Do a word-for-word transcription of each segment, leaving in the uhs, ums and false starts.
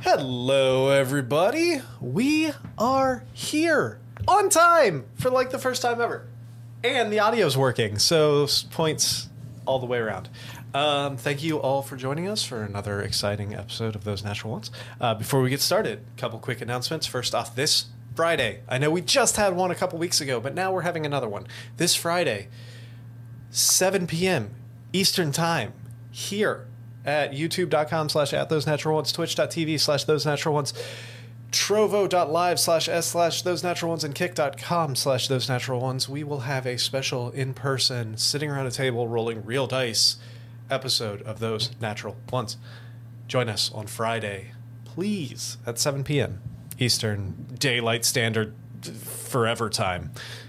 Hello, everybody. We are here on time for like the first time ever. And the audio's working, so points all the way around. Um, thank you all for joining us for another exciting episode of Those Natural Ones. Uh, before we get started, a couple quick announcements. First off, this Friday. I know we just had one a couple weeks ago, but now we're having another one. This Friday, seven p.m. Eastern Time, here at youtube.com slash at those natural ones, twitch.tv slash those natural ones, trovo.live slash s slash those natural ones, and kick.com slash those natural ones. We will have a special in-person, sitting around a table, rolling real dice episode of Those Natural Ones. Join us on Friday, please, at seven p.m. Eastern Daylight Standard Forever Time.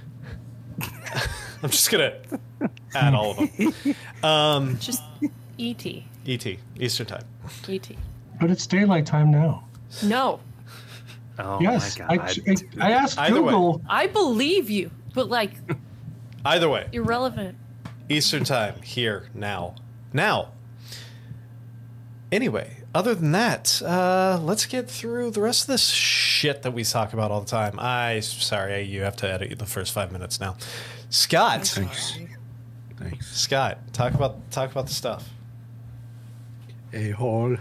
I'm just going to add all of them. Um, just E T. E T, Eastern Time. E T. But it's daylight time now. No. Oh yes, my God. I, I, I asked Either Google. way. I believe you, but like Either way, irrelevant. Eastern Time, here, now. Now. Anyway, other than that, uh, let's get through the rest of this shit that we talk about all the time. I, sorry, you have to edit the first five minutes now. Scott. Thanks. Thanks. Scott, talk about talk about the stuff. A-hole.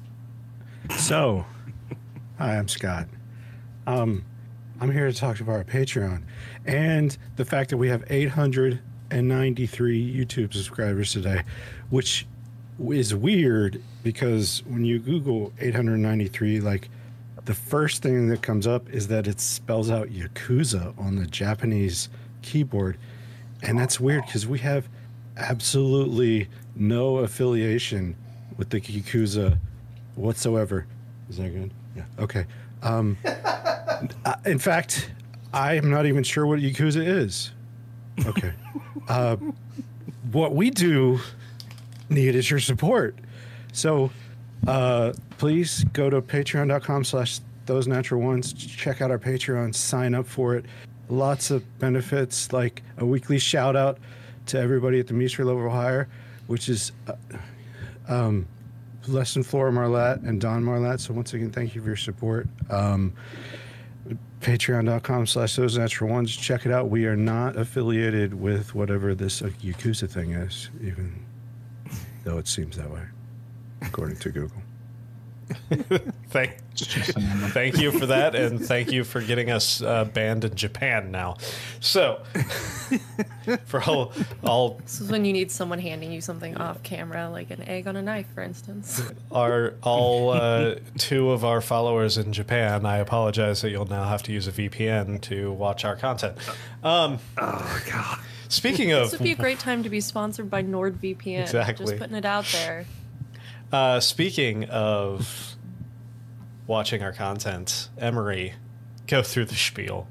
So, hi, I'm Scott. Um, I'm here to talk about our Patreon and the fact that we have eight hundred ninety-three YouTube subscribers today, which is weird because when you Google eight hundred ninety-three, like the first thing that comes up is that it spells out Yakuza on the Japanese keyboard. And that's weird because we have absolutely no affiliation with the Yakuza whatsoever. Is that good? Yeah. Okay. Um, uh, in fact, I am not even sure what Yakuza is. Okay. uh, what we do need is your support. So uh, please go to patreon.com slash those natural ones. Check out our Patreon. Sign up for it. Lots of benefits, like a weekly shout out to everybody at the Meester level higher, which is uh, um, Lesson Flora Marlatt and Don Marlatt. So once again, thank you for your support. Um, Patreon.com slash those natural ones. Check it out. We are not affiliated with whatever this uh, Yakuza thing is, even though it seems that way, according to Google. Thank, thank you for that, and thank you for getting us uh, banned in Japan now. So, for all, all This is when you need someone handing you something off camera, like an egg on a knife, for instance. our all uh, two of our followers in Japan, I apologize that you'll now have to use a V P N to watch our content. Um, Oh, God. speaking of, This would be a great time to be sponsored by NordVPN. Exactly. Just putting it out there. uh, speaking of watching our content, Emery, go through the spiel.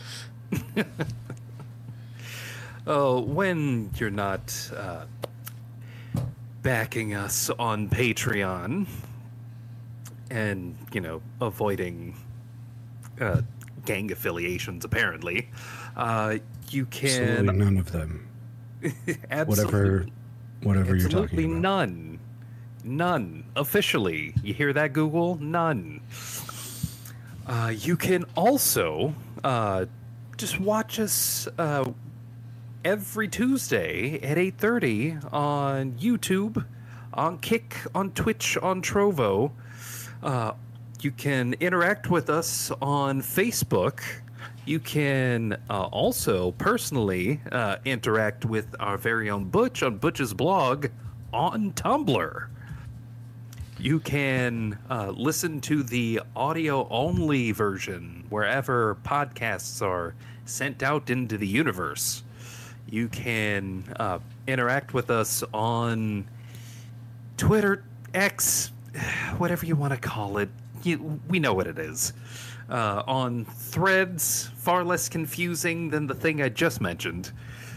Oh, when you're not uh, backing us on Patreon and, you know, avoiding uh, gang affiliations, apparently, uh, you can... Absolutely none of them. Absolutely, Whatever, whatever you're absolutely talking about. none. None. Officially. You hear that, Google? None. Uh, you can also uh, just watch us uh, every Tuesday at eight thirty on YouTube, on Kick, on Twitch, on Trovo. Uh, you can interact with us on Facebook. You can uh, also personally uh, interact with our very own Butch on Butch's blog on Tumblr. You can uh, listen to the audio-only version wherever podcasts are sent out into the universe. You can uh, interact with us on Twitter, X, whatever you want to call it. You, we know what it is. Uh, on Threads, far less confusing than the thing I just mentioned.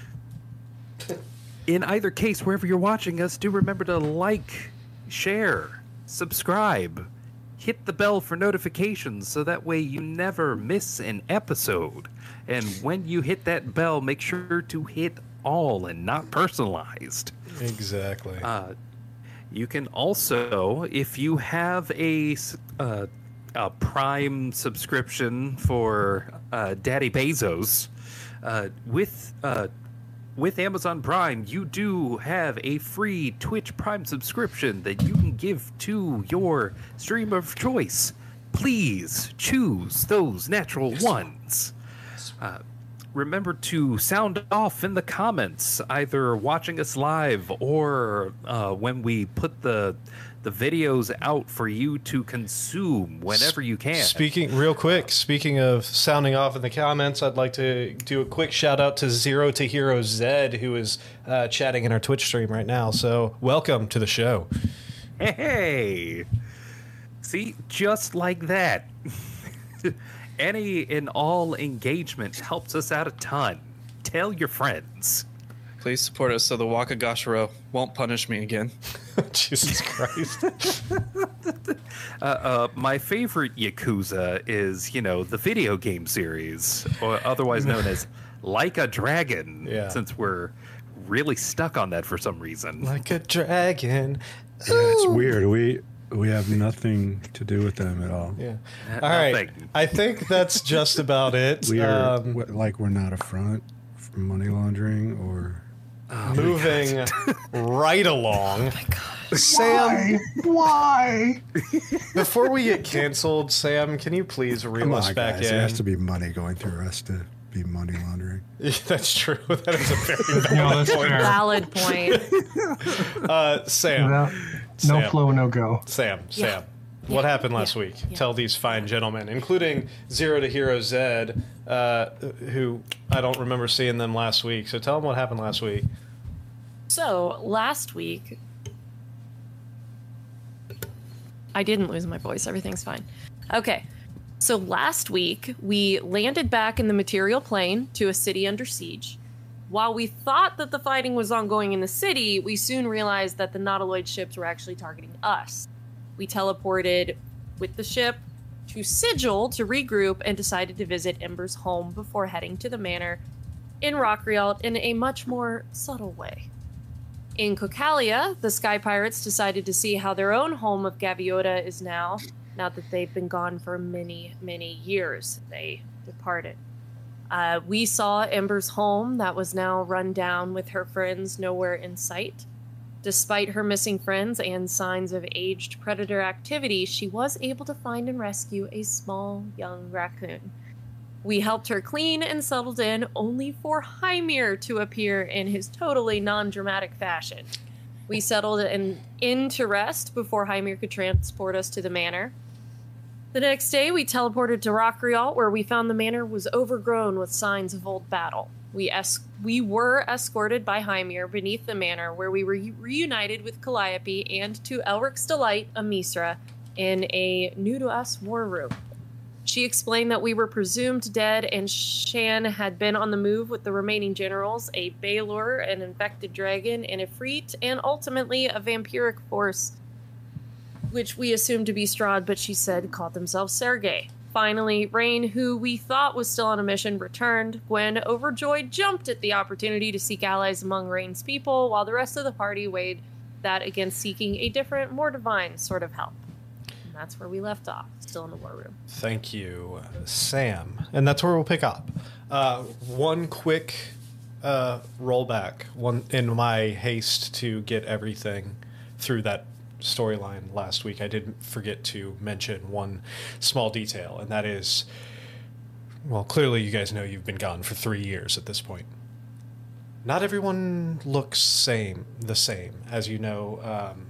In either case, wherever you're watching us, do remember to like, share, subscribe, hit the bell for notifications so that way you never miss an episode. And when you hit that bell, make sure to hit all and not personalized. Exactly. Uh, You can also, if you have a, s- uh, a Prime subscription for uh, Daddy Bezos, uh, with uh, with Amazon Prime, you do have a free Twitch Prime subscription that you can give to your streamer of choice. Please choose those natural ones. Uh, remember to sound off in the comments, either watching us live or uh, when we put the the videos out for you to consume whenever you can. Speaking real quick, speaking of sounding off in the comments, I'd like to do a quick shout out to Zero to Hero Zed, who is uh, chatting in our Twitch stream right now. So welcome to the show. Hey, see, just like that. Any and all engagement helps us out a ton. Tell your friends. Please support us so the Wakagashiro won't punish me again. Jesus Christ. Uh, uh, my favorite Yakuza is, you know, the video game series, or otherwise known as Like a Dragon, Yeah. since we're really stuck on that for some reason. Like a dragon. Yeah, it's weird. We we have nothing to do with them at all. Yeah. Uh, All right. nothing. I think that's just about it. We are Um, what, like we're not a front for money laundering or. moving right along. Oh my God. Sam, Why? before we get canceled, Sam, can you please reel Come us on, back guys. in? There has to be money going through us to be money laundering. That's true. That is a very No, valid that's point. fair. Valid point. Uh, Sam, No, no Sam. flow, no go. Sam, Yeah. Sam. What Yeah. happened last Yeah. week? Yeah. Tell these fine gentlemen, including Zero to Hero Zed, uh, who I don't remember seeing them last week. So tell them what happened last week. So last week, I didn't lose my voice. Everything's fine. Okay. So last week, we landed back in the material plane to a city under siege. While we thought that the fighting was ongoing in the city, we soon realized that the Nautiloid ships were actually targeting us. We teleported with the ship to Sigil to regroup and decided to visit Ember's home before heading to the manor in Rockrialt in a much more subtle way. In Cocalia, the Sky Pirates decided to see how their own home of Gaviota is now, now that they've been gone for many, many years. They departed. Uh, we saw Ember's home that was now run down with her friends nowhere in sight. Despite her missing friends and signs of aged predator activity, she was able to find and rescue a small young raccoon. We helped her clean and settled in, only for Hymir to appear in his totally non-dramatic fashion. We settled in, in to rest before Hymir could transport us to the manor. The next day, we teleported to Rockrialt, where we found the manor was overgrown with signs of old battle. We es- we were escorted by Hymir beneath the manor, where we were reunited with Calliope and, to Elric's delight, Amisra, in a new-to-us war room. She explained that we were presumed dead, and Shan had been on the move with the remaining generals, a Balor, an infected dragon, an Ifrit, and ultimately a vampiric force, which we assumed to be Strahd, but she said called themselves Sergei. Finally, Rain, who we thought was still on a mission, returned. Gwen, overjoyed, jumped at the opportunity to seek allies among Rain's people, while the rest of the party weighed that against seeking a different, more divine sort of help. And that's where we left off, still in the war room. Thank you, Sam. And that's where we'll pick up. Uh, one quick uh, rollback one in my haste to get everything through that storyline last week. I did forget to mention one small detail, and that is, well, clearly you guys know you've been gone for three years at this point. Not everyone looks same the same. As you know, um,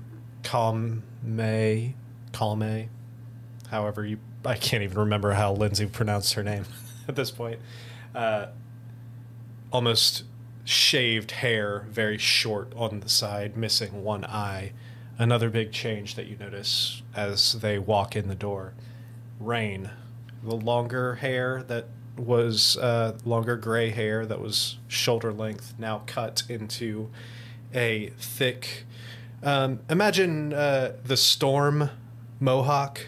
Calme, Calme, however you, I can't even remember how Lindsay pronounced her name at this point. Uh, almost shaved hair, very short on the side, missing one eye. Another big change that you notice as they walk in the door. Rain, the longer hair that was uh, longer gray hair that was shoulder length, now cut into a thick. Um, imagine uh, the Storm mohawk,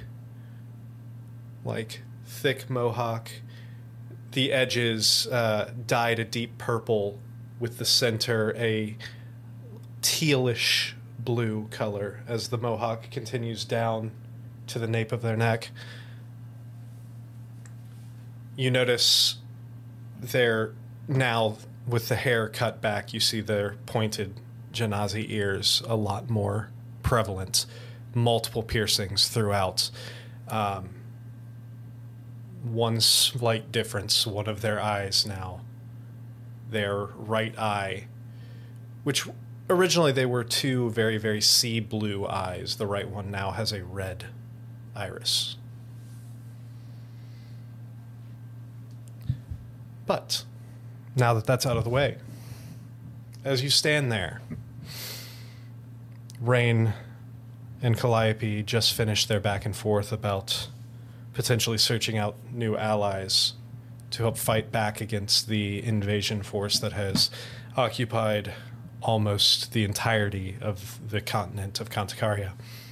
like thick mohawk. The edges uh, dyed a deep purple, with the center a tealish blue color as the mohawk continues down to the nape of their neck. You notice they're now, with the hair cut back, you see their pointed Genasi ears a lot more prevalent. Multiple piercings throughout. Um, one slight difference, one of their eyes now, their right eye, which originally they were two very, very sea blue eyes. The right one now has a red iris. But now that that's out of the way, as you stand there, Rain and Calliope just finished their back and forth about potentially searching out new allies to help fight back against the invasion force that has occupied almost the entirety of the continent of Kantakaria.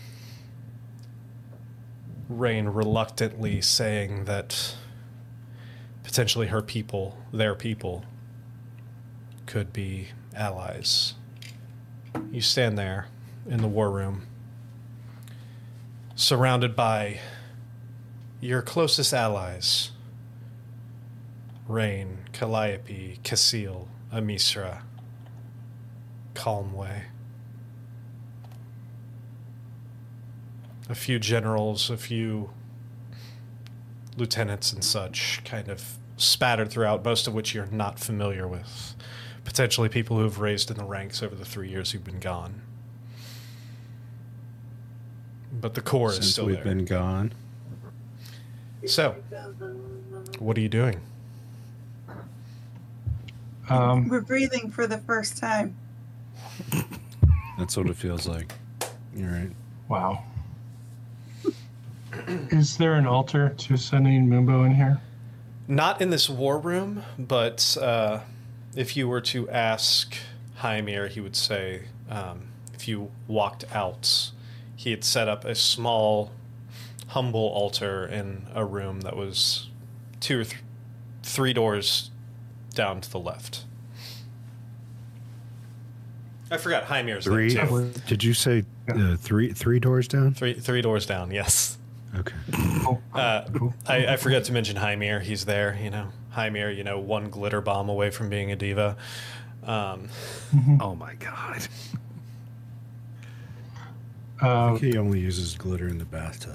Rain reluctantly saying that potentially her people, their people, could be allies. You stand there in the war room, surrounded by your closest allies, Rain, Calliope, Casil, Amisra, Calmway. A few generals, a few lieutenants and such kind of spattered throughout, most of which you're not familiar with. Potentially people who've raised in the ranks over the three years you've been gone. But the core Since is still we've there. been gone. So, what are you doing? Um, We're breathing for the first time. That's what it feels like. You're right. wow. Is there an altar to sending Mumbo in here? Not in this war room, but uh, if you were to ask Hymir, he would say um, if you walked out, he had set up a small, humble altar in a room that was two or th- three doors down to the left. I forgot Hymir's there Three. too. Did you say uh, three three doors down? Three three doors down, yes. Okay. Oh, Uh, cool. I, I forgot to mention Hymir. He's there, you know. Hymir, you know, one glitter bomb away from being a diva. Um, Oh my god. Uh, He only uses glitter in the bathtub.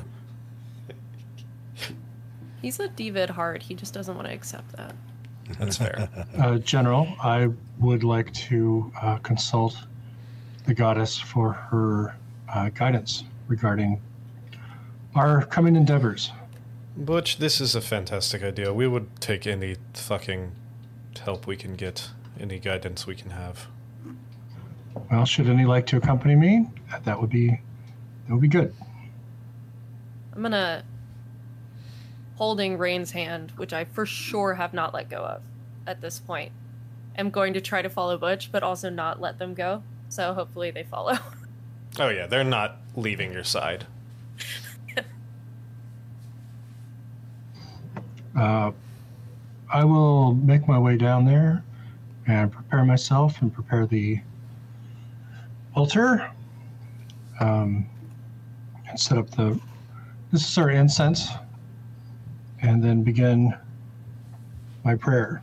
He's a diva at heart. He just doesn't want to accept that. that's fair. uh, General, I would like to uh, consult the goddess for her uh, guidance regarding our coming endeavors. Butch, this is a fantastic idea. We would take any fucking help we can get, any guidance we can have. Well, should any like to accompany me, that would be that would be good. I'm gonna holding Rain's hand, which I for sure have not let go of at this point. I'm going to try to follow Butch, but also not let them go. So hopefully they follow. Oh yeah, they're not leaving your side. Uh, I will make my way down there and prepare myself and prepare the altar. Um, and set up the necessary incense, and then begin my prayer.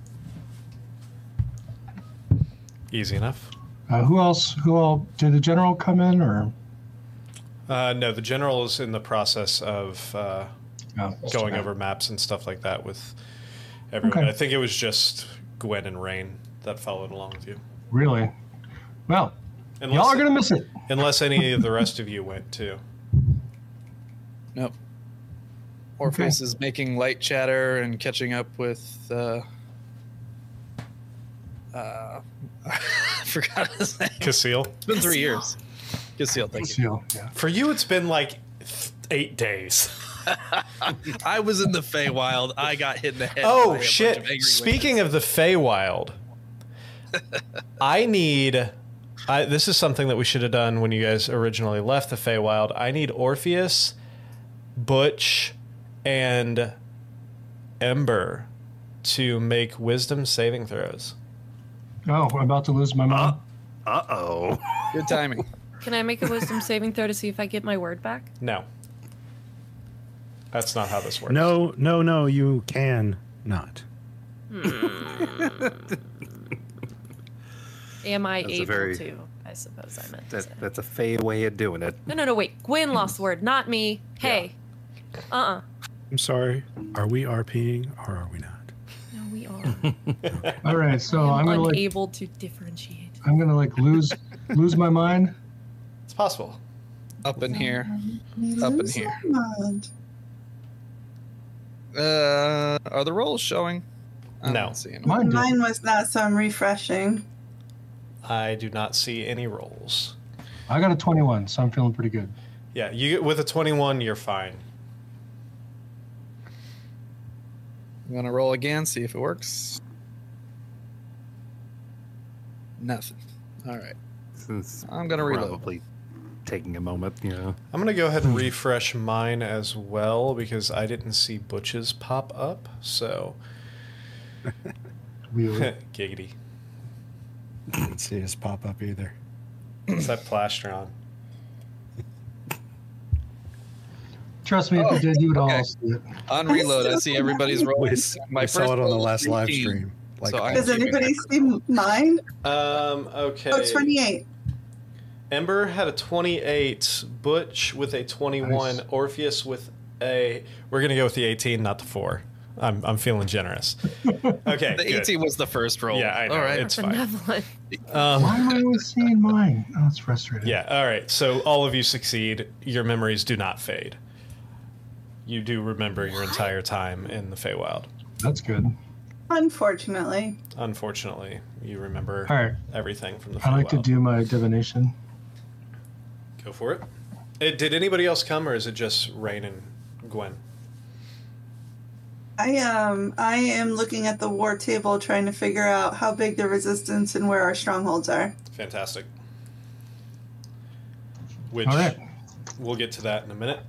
Easy enough. Uh, who else? Who all? Did the general come in, or Uh, no, the general is in the process of uh, no, going over maps and stuff like that with everyone. Okay. I think it was just Gwen and Rain that followed along with you. Really? Well, Unless, y'all are gonna miss it. unless any of the rest of you went too. Nope. Orpheus is making light chatter and catching up with. Uh, uh, I forgot his name. Casil? It's been three years. Casil, thank you. Seal, yeah. For you, it's been like th- eight days. I was in the Feywild. I got hit in the head. by a Oh bunch of shit! angry Speaking witches. of the Feywild, I need. I, this is something that we should have done when you guys originally left the Feywild. I need Orpheus, Butch, and Ember to make wisdom saving throws. Oh, I'm about to lose my mom. Uh oh. Good timing. Can I make a wisdom saving throw to see if I get my word back? No. That's not how this works. No, no, no, you can not. Am I That's a able very- to? I suppose I meant to That, say. that's a fey way of doing it. No, no, no, wait. Gwen lost the word, not me. Hey. Uh-uh. I'm sorry. Are we RPing or are we not? No, we are. All right, so I I'm am gonna like unable to differentiate. I'm gonna like lose lose my mind. It's possible. Up in here. We Up in lose here. our mind. Uh, are the rolls showing? I No. don't see any. Mine did. Mine was not some refreshing. I do not see any rolls. I got a twenty-one, so I'm feeling pretty good. Yeah, you get with a twenty-one, you're fine. I'm gonna roll again, see if it works. Nothing. All right. Since I'm gonna reload. Probably taking a moment, you know. I'm going to go ahead and refresh mine as well because I didn't see Butch's pop up. So, Weird. giggity. Didn't see us pop up either. It's that plastron. Trust me, if Oh, you did, you would okay. all see it. On reload, I see everybody's roll. We, s- My we first saw it on the roll was last live eighteen. stream. Like, So I- Does I'm anybody see mine? Um, okay. Oh, twenty-eight. Ember had a twenty-eight, Butch with a twenty-one, Nice. Orpheus with a. We're going to go with the eighteen, not the four. I'm, I'm feeling generous. Okay. The good. eighteen was the first roll. Yeah, I know. All right. It's fine. Benevolent. Um, Why am I always seeing mine? Oh, it's frustrating. yeah, all right. So all of you succeed. Your memories do not fade. You do remember your entire time in the Feywild. That's good. Unfortunately. Unfortunately, you remember All right. everything from the Feywild. I like to do my divination. Go for it. Uh, Did anybody else come, or is it just Rain and Gwen? I um I am looking at the war table trying to figure out how big the resistance and where our strongholds are. Fantastic. Which All right. we'll get to that in a minute.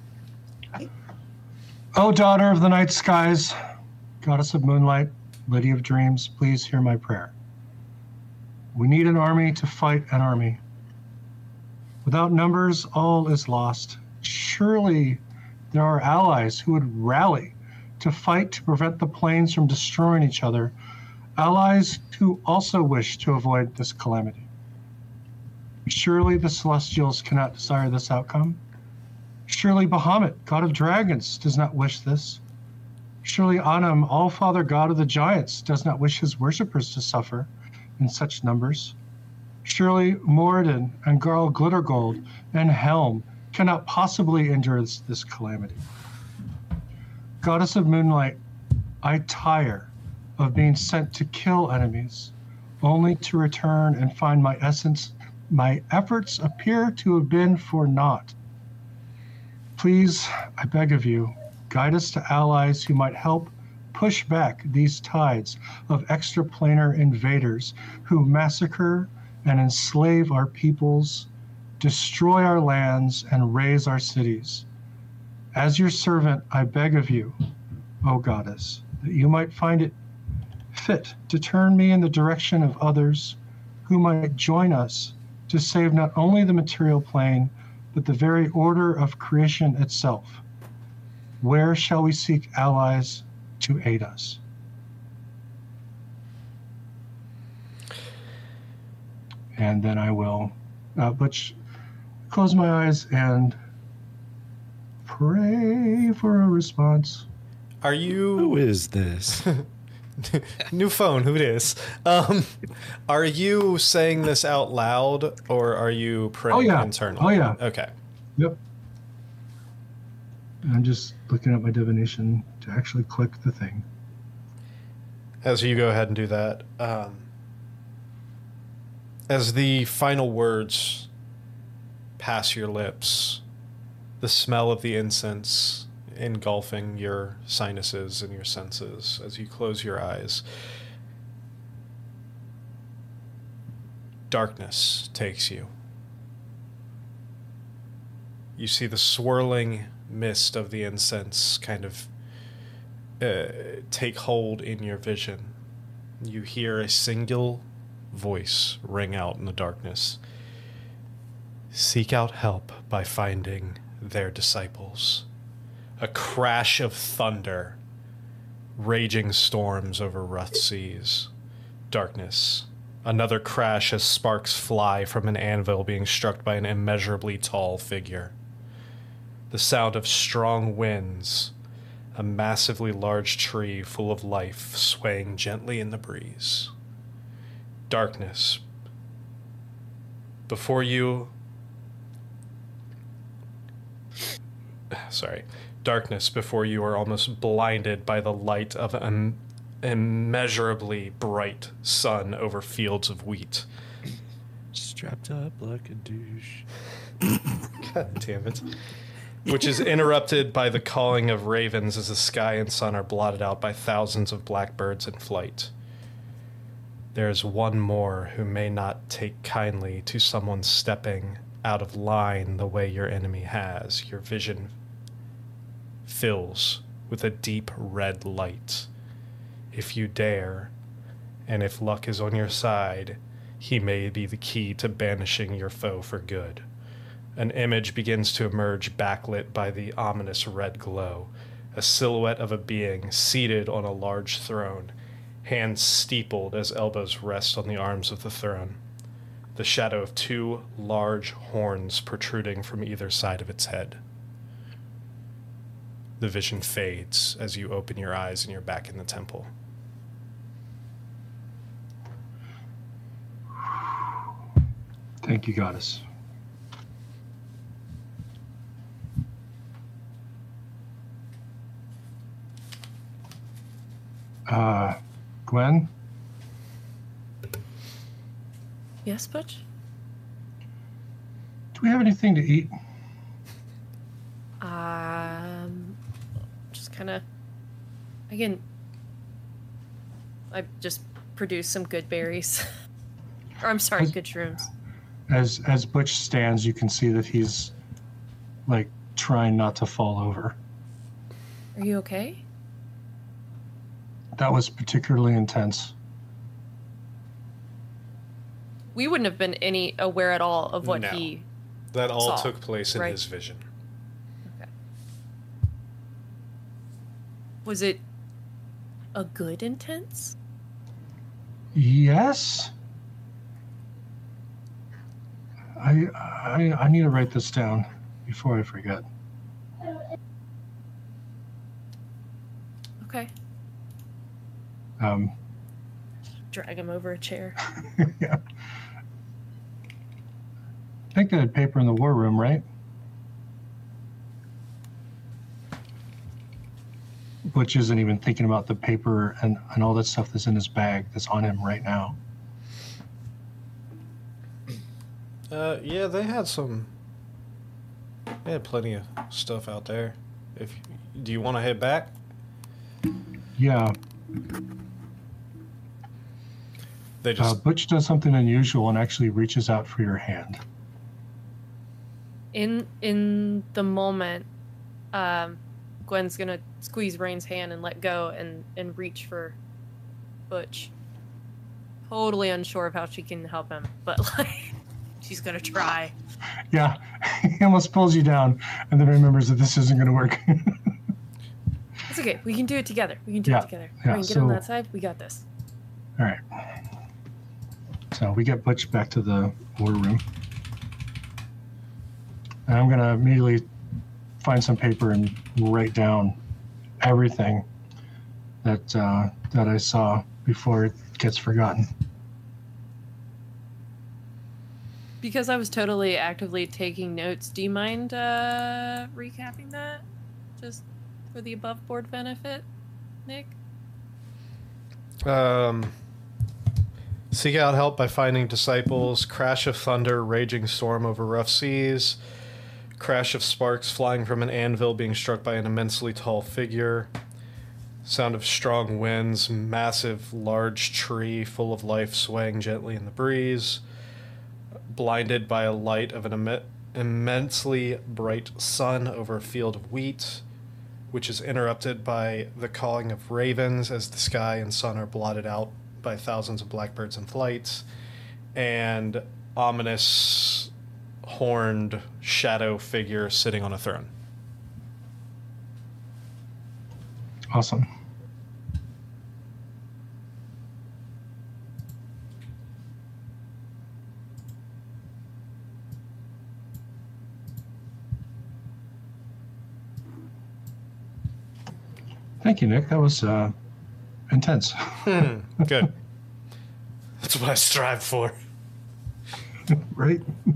O daughter of the night skies, goddess of moonlight, lady of dreams, please hear my prayer. We need an army to fight an army. Without numbers, all is lost. Surely there are allies who would rally to fight to prevent the planes from destroying each other, allies who also wish to avoid this calamity. Surely the Celestials cannot desire this outcome. Surely Bahamut, god of dragons, does not wish this. Surely Anam, all-father god of the giants, does not wish his worshippers to suffer in such numbers. Surely Moradin and Garl Glittergold and Helm cannot possibly endure this, this calamity. Goddess of moonlight, I tire of being sent to kill enemies, only to return and find my essence, my efforts appear to have been for naught. Please, I beg of you, guide us to allies who might help push back these tides of extraplanar invaders who massacre and enslave our peoples, destroy our lands, and raze our cities. As your servant, I beg of you, O goddess, that you might find it fit to turn me in the direction of others who might join us to save not only the material plane, but the very order of creation itself. Where shall we seek allies to aid us? And then I will uh, butch, close my eyes and pray for a response. Are Who you is this? new phone? Who it is? Um, are you saying this out loud, or are you praying Oh, yeah. internally? Oh, yeah. Okay. Yep. I'm just looking at my divination to actually click the thing. As you go ahead and do that, um, as the final words pass your lips, the smell of the incense engulfing your sinuses and your senses as you close your eyes, darkness takes you. You see the swirling mist of the incense kind of uh, take hold in your vision. You hear a single voice ring out in the darkness. Seek out help by finding their disciples. A crash of thunder. Raging storms over rough seas. Darkness. Another crash as sparks fly from an anvil being struck by an immeasurably tall figure. The sound of strong winds. A massively large tree full of life swaying gently in the breeze. Darkness. Before you... Sorry. Darkness before you are almost blinded by the light of an immeasurably bright sun over fields of wheat. Strapped up like a douche. God damn it. Which is interrupted by the calling of ravens as the sky and sun are blotted out by thousands of blackbirds in flight. There is one more who may not take kindly to someone stepping out of line the way your enemy has. Your vision fills with a deep red light. If you dare, and if luck is on your side, he may be the key to banishing your foe for good. An image begins to emerge backlit by the ominous red glow, a silhouette of a being seated on a large throne, hands steepled as elbows rest on the arms of the throne, the shadow of two large horns protruding from either side of its head. The vision fades as you open your eyes and you're back in the temple. Thank you, Goddess. Uh, Gwen? Yes, Butch? Do we have anything to eat? Um, just kind of, again, I just produced some good berries. Or I'm sorry, As- good shrooms. As as Butch stands, you can see that he's like trying not to fall over. Are you okay? That was particularly intense. We wouldn't have been any aware at all of what No. he. That all Saw, took place in right? his vision. Okay. Was it a good intense? Yes. I I I need to write this down before I forget. Okay. Um, Drag him over a chair. yeah. I think they had paper in the war room, right? Butch isn't even thinking about the paper and, and all that stuff that's in his bag that's on him right now. Uh, yeah, they had some. They had plenty of stuff out there. If do you want to head back? Yeah. They Uh, just Butch does something unusual and actually reaches out for your hand. In in the moment, um, Gwen's gonna squeeze Rain's hand and let go and and reach for Butch. Totally unsure of how she can help him, but like she's gonna try. Yeah, he almost pulls you down and then remembers that this isn't going to work. It's okay. We can do it together. We can do Yeah, it together. yeah, Rain, get on so- that side. We got this. All right. So we get Butch back to the war room. And I'm going to immediately find some paper and write down everything that uh, that I saw before it gets forgotten. Because I was totally actively taking notes, do you mind uh, recapping that? Just for the above board benefit, Nick? um, seek out help by finding disciples. Crash of thunder, raging storm over rough seas. Crash of sparks flying from an anvil being struck by an immensely tall figure. Sound of strong winds, massive large tree full of life swaying gently in the breeze. Blinded by a light of an imme- immensely bright sun over a field of wheat, which is interrupted by the calling of ravens as the sky and sun are blotted out by thousands of blackbirds in flight, and ominous horned shadow figure sitting on a throne. Awesome. Thank you, Nick. That was uh, intense. Hmm, good. That's what I strive for. Right?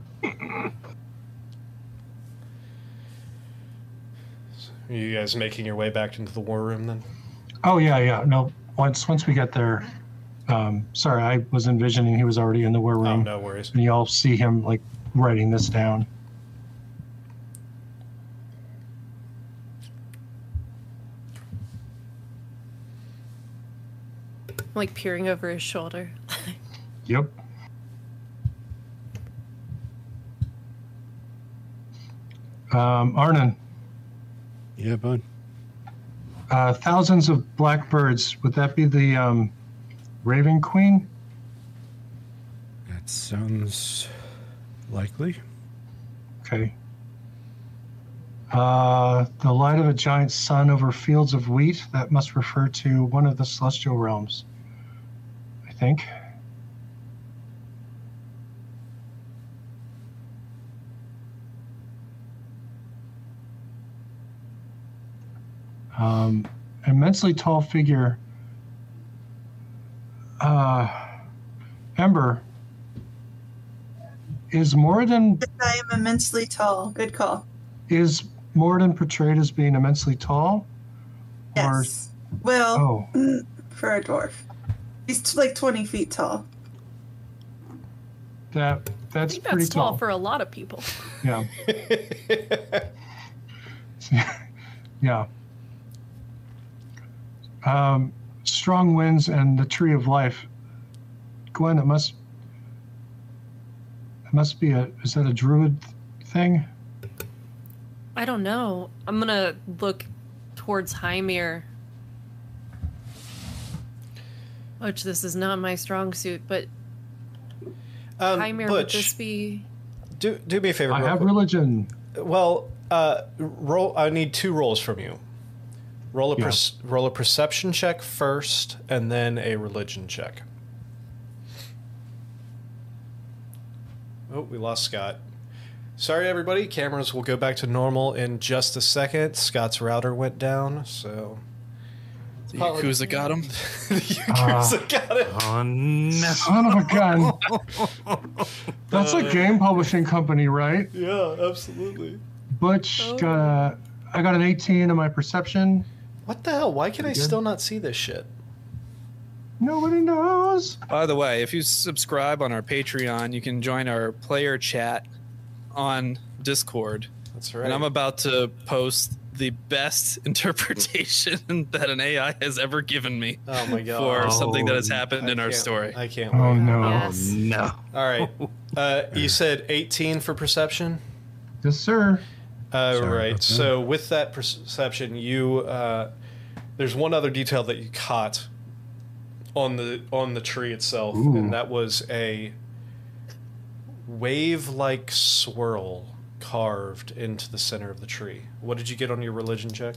Are you guys making your way back into the war room then? Oh yeah, yeah. No, once once we get there. Um, sorry, I was envisioning he was already in the war room. Oh, no worries. And y'all see him like writing this down. Like peering over his shoulder. Yep. Um, Arnon, Yeah, bud. uh, thousands of blackbirds. Would that be the um, Raven Queen? That sounds likely. Okay. Uh, the light of a giant sun over fields of wheat. That must refer to one of the celestial realms, I think. Um, immensely tall figure. Uh, Ember, is Moradin I am immensely tall. Good call. is Moradin portrayed as being immensely tall? Yes. Well, Oh, mm, for a dwarf, he's t- like twenty feet tall. that I that's think pretty that's tall tall. for a lot of people. Yeah. Yeah. Um, strong winds and the tree of life. Gwen, it must it must be a is that a druid thing? I don't know. I'm gonna look towards Hymir. Which this is not my strong suit, but Um, Hymir, would Butch, this be... do, do me a favor. I real have quick. religion. Well, uh, roll. I need two rolls from you. Roll a Yeah. perce- roll a perception check first, and then a religion check. Oh, we lost Scott. Sorry, everybody. Cameras will go back to normal in just a second. Scott's router went down, so The Yakuza got him. the Yakuza got it. Oh no! Son of a gun. That's a game publishing company, right? Yeah, absolutely. Butch Oh. got a I got an eighteen in my perception. What the hell? Why can I Pretty good. still not see this shit? Nobody knows. By the way, if you subscribe on our Patreon, you can join our player chat on Discord. That's right. And I'm about to post the best interpretation that an A I has ever given me oh my god. for something that has Oh, happened I in our can't- story. I can't Oh wait. no. Yes. No. All right. Uh, you said eighteen for perception? Yes, sir. Uh, Sorry right. about that. So with that perception, you uh, there's one other detail that you caught on the on the tree itself, Ooh. and that was a wave-like swirl carved into the center of the tree. What did you get on your religion check?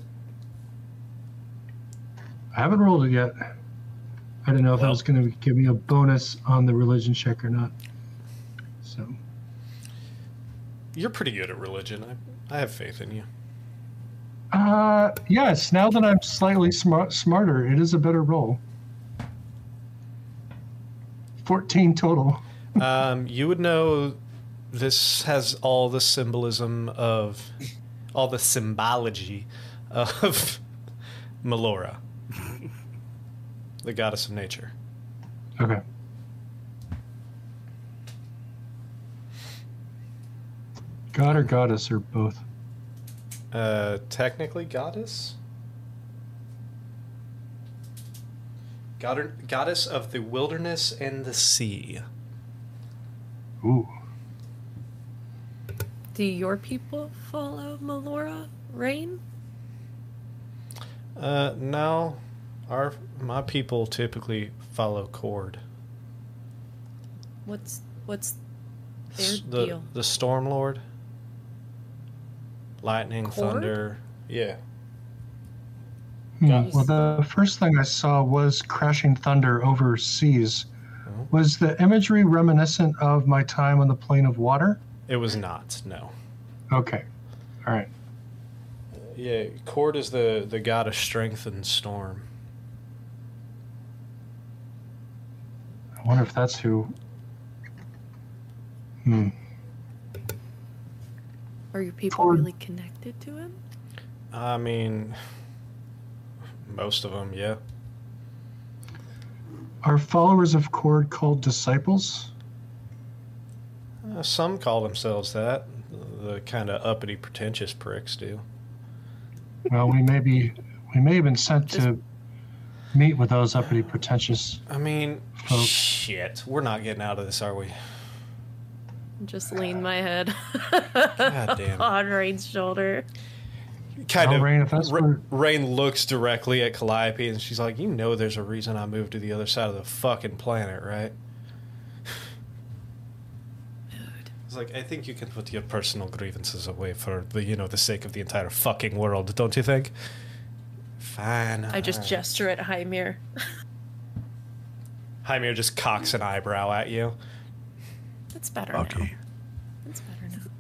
I haven't rolled it yet. I didn't know if that Well- was going to give me a bonus on the religion check or not. So, You're pretty good at religion. I, I have faith in you. uh, yes. Now that I'm slightly smart, smarter, it is a better roll. Fourteen total. Um, you would know this has all the symbolism of all the symbology of Melora, the goddess of nature. Okay. God or goddess or both? Uh, technically, goddess. God- goddess of the wilderness and the sea. Ooh. Do your people follow Melora Rain? Uh, no, our my people typically follow Cord. What's what's S- Fair the deal. the Storm Lord. Lightning, Cord? thunder. Yeah. Hmm. Got- Well, the first thing I saw was crashing thunder overseas. Oh. Was the imagery reminiscent of my time on the plane of water? It was not. No. Okay. All right. Yeah, Cord is the the god of strength and storm. I wonder if that's who. Hmm. Are your people Cord- really connected to him? I mean, most of them, yeah. Are followers of Cord called disciples? Uh, some call themselves that. The kind of uppity, pretentious pricks do. Well, we may be. We may have been sent to meet with those uppity, pretentious. I mean, Folks. shit. We're not getting out of this, are we? Just lean my head God damn. on Rain's shoulder. Kind Well, of. Rain, if that's Ra- where- Rain looks directly at Calliope and she's like, "You know, there's a reason I moved to the other side of the fucking planet, right?" It's like, I think you can put your personal grievances away for the, you know, the sake of the entire fucking world, don't you think? Fine. I just alright. gesture at Hymir. Hymir just cocks an eyebrow at you. That's better now. Okay. That's better now.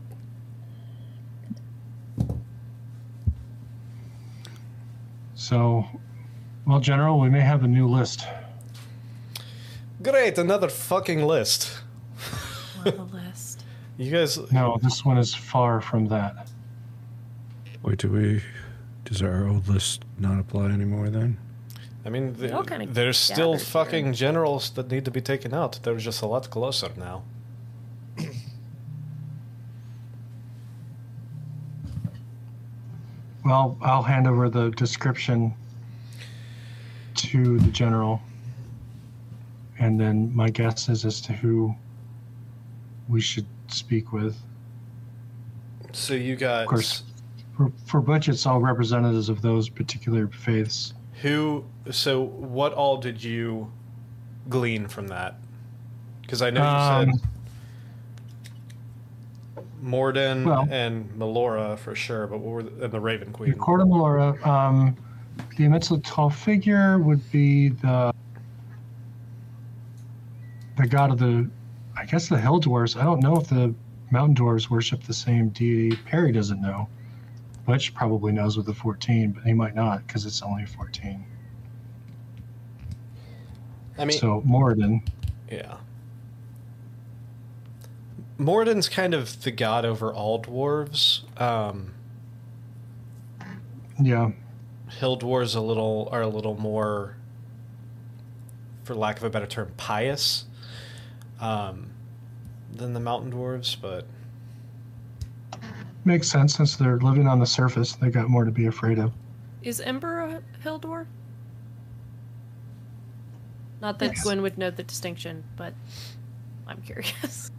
So, well, General, we may have a new list. Great, another fucking list. On the list. You guys, No, this one is far from that. Wait, do we? Does our old list not apply anymore then? I mean, th- all kinda there's still gathered fucking here. generals that need to be taken out. They're just a lot closer now. Well, I'll hand over the description to the general, and then my guess is as to who we should speak with. So you got Of course, for, for Butch, it's all representatives of those particular faiths. who? So what all did you glean from that? Because I know you Um, said Morden well- and Melora for sure, but what were the, and the Raven The Queen? Court of Melora, um, the immensely tall figure would be the the god of the, I guess the hill dwarves. I don't know if the mountain dwarves worship the same deity. Perry doesn't know. Butch probably knows with the fourteen, but he might not because it's only fourteen. I mean, So Moradin, yeah. Morden's kind of the god over all dwarves. Um, yeah, Hill dwarves a little are a little more, for lack of a better term, pious um, than the mountain dwarves. But makes sense since they're living on the surface. They got more to be afraid of. Is Ember a hill dwarf? Not that Yes. Gwen would know the distinction, but I'm curious.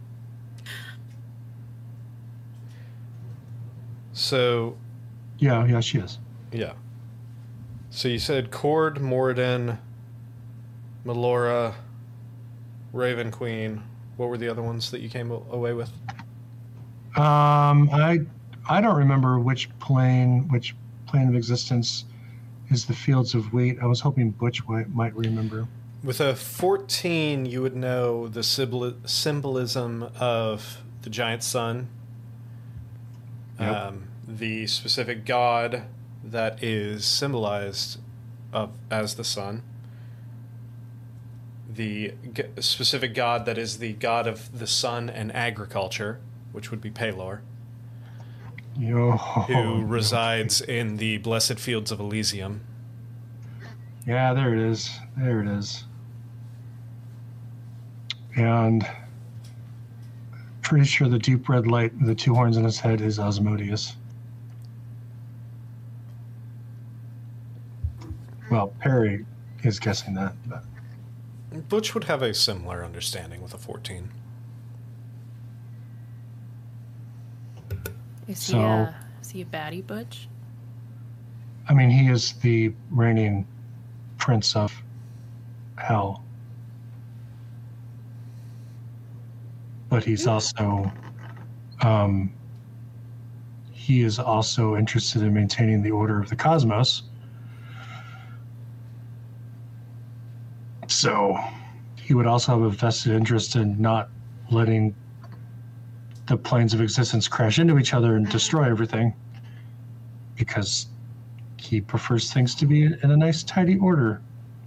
so Yeah, yeah, she is. yeah. So you said Cord, Morden, Melora, Raven Queen. What were the other ones that you came a- away with? Um, I I don't remember which plane, which plane of existence is the fields of wheat. I was hoping Butch might, might remember. With a fourteen, you would know the symbol- symbolism of the giant sun, Yep. um, the specific god that is symbolized of, as the sun, the g- specific god that is the god of the sun and agriculture, which would be Pelor, Yo, who resides in the blessed fields of Elysium. Yeah, there it is. There it is. And pretty sure the deep red light with the two horns in his head is Osmodeus. Well, Perry is guessing that, but Butch would have a similar understanding with a fourteen. Is he So- a is he a baddie butch? I mean, he is the reigning prince of hell. but he's also um, he is also interested in maintaining the order of the cosmos. So he would also have a vested interest in not letting the planes of existence crash into each other and destroy everything, because he prefers things to be in a nice, tidy order.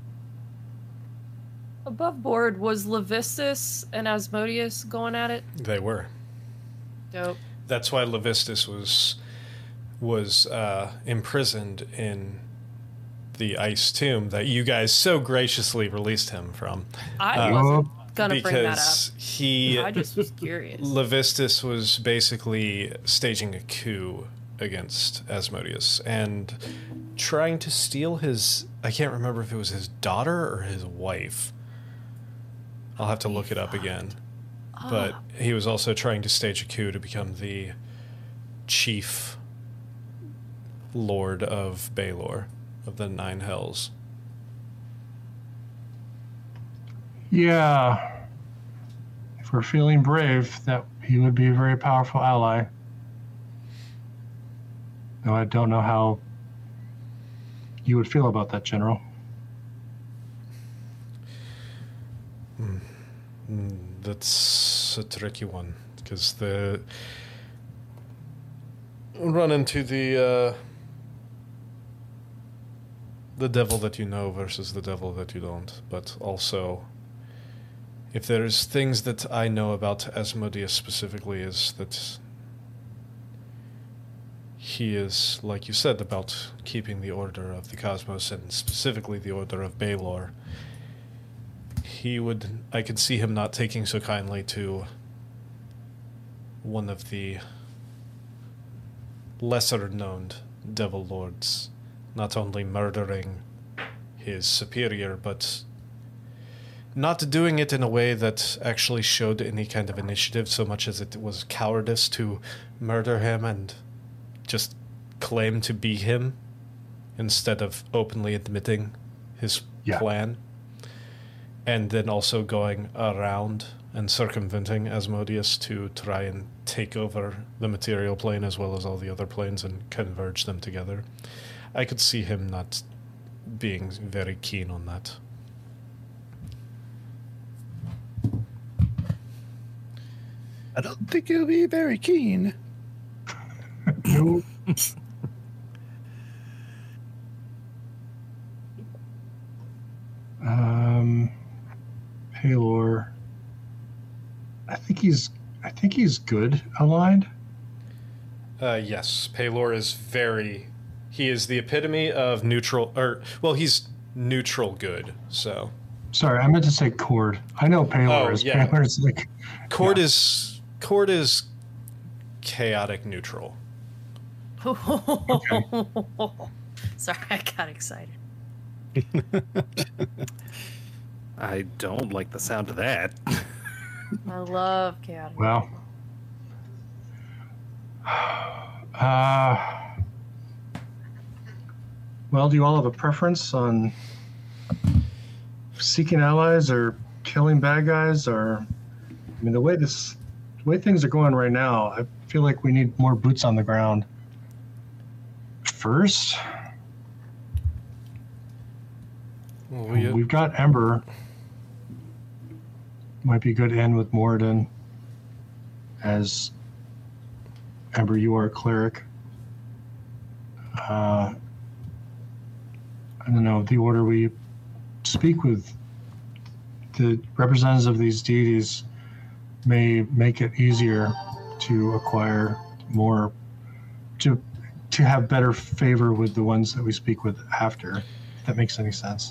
Above board, was Levistus and Asmodeus going at it? They were. Dope. That's why Levistus was was uh, imprisoned in the ice tomb that you guys so graciously released him from. I Uh, wasn't gonna bring that because up. he I just was curious. Levistus was basically staging a coup against Asmodeus and trying to steal his, I can't remember if it was his daughter or his wife. I'll have to look it up again. But he was also trying to stage a coup to become the chief lord of Baelor, of the Nine Hells. Yeah. If we're feeling brave, that he would be a very powerful ally. Though I don't know how you would feel about that, General. Mm, that's a tricky one, because the run into the uh, the devil that you know versus the devil that you don't. But also, if there's things that I know about Asmodeus specifically, is that he is, like you said, about keeping the order of the cosmos, and specifically the order of Baelor. He would, I could see him not taking so kindly to one of the lesser known devil lords, not only murdering his superior, but not doing it in a way that actually showed any kind of initiative, so much as it was cowardice to murder him and just claim to be him instead of openly admitting his Yeah. plan. And then also going around and circumventing Asmodeus to try and take over the material plane as well as all the other planes and converge them together. I could see him not being very keen on that. I don't think he'll be very keen. No. um, Baelor. I think he's. I think he's good aligned. Uh, yes, Baelor is very... He is the epitome of neutral... Or, well, he's neutral good, so... Sorry, I meant to say Cord. I know Baelor Oh, is. yeah. Baelor is like. Cord Yeah. is... Cord is chaotic neutral. Sorry, I got excited. I don't like the sound of that. I love chaotic. Well. Uh, well, do you all have a preference on seeking allies or killing bad guys? Or, I mean, the way this, the way things are going right now, I feel like we need more boots on the ground. First, Well, we, we've got Ember. Might be good in with Moradin. As Ember, you are a cleric. Uh, I don't know, the order we speak with the representatives of these deities may make it easier to acquire more, to to have better favor with the ones that we speak with after, if that makes any sense.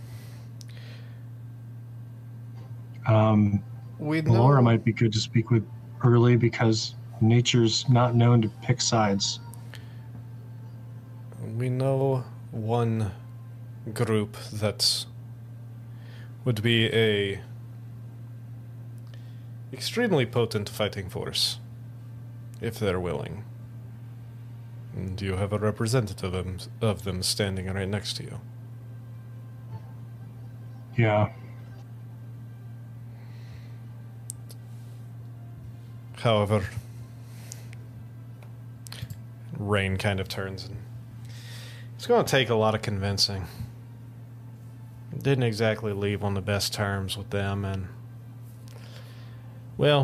Um, we know... Laura might be good to speak with early because nature's not known to pick sides. We know one group that would be a extremely potent fighting force, if they're willing. And you have a representative of them, of them standing right next to you. Yeah. However, Rain kind of turns and it's going to take a lot of convincing. Didn't exactly leave on the best terms with them, and well,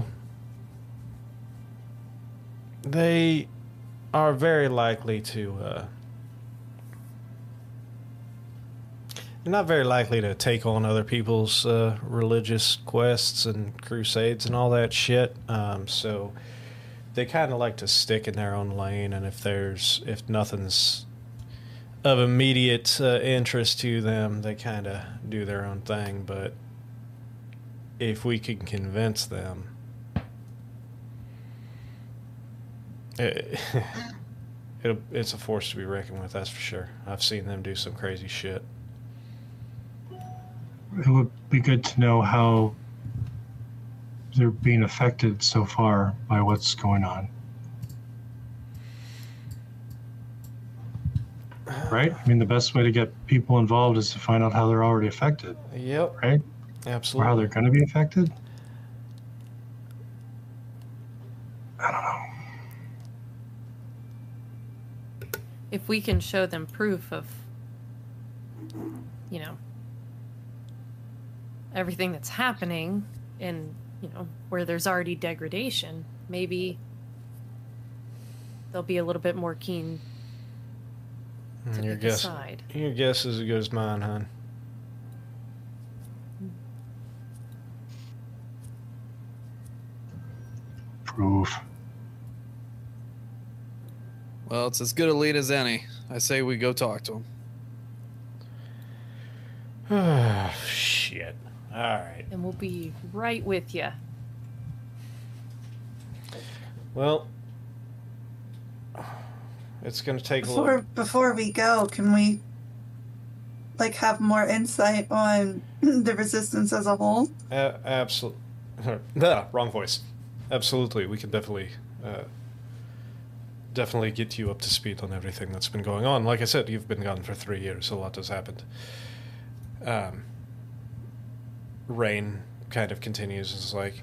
they are very likely to uh, they're not very likely to take on other people's uh, religious quests and crusades and all that shit. Um, so they kind of like to stick in their own lane, and if there's if nothing's of immediate uh, interest to them, they kind of do their own thing. But if we can convince them, it, it, it's a force to be reckoned with, that's for sure. I've seen them do some crazy shit. It would be good to know how they're being affected so far by what's going on. Right? I mean, the best way to get people involved is to find out how they're already affected. Yep. Right? Absolutely. Or how they're going to be affected. I don't know. If we can show them proof of, you know, everything that's happening and, you know, where there's already degradation, maybe they'll be a little bit more keen to Your pick a guess, side. your guess is as good as mine, hon. Proof. Well, it's as good a lead as any. I say we go talk to him. Shit. All right. And we'll be right with you. Well, it's going to take a Before little... before we go, can we like have more insight on the resistance as a whole? Uh, absolutely. Nah, wrong voice. Absolutely. We can definitely... Uh, definitely get you up to speed on everything that's been going on. Like I said, you've been gone for three years. A lot has happened. Um, Rain kind of continues. It's like...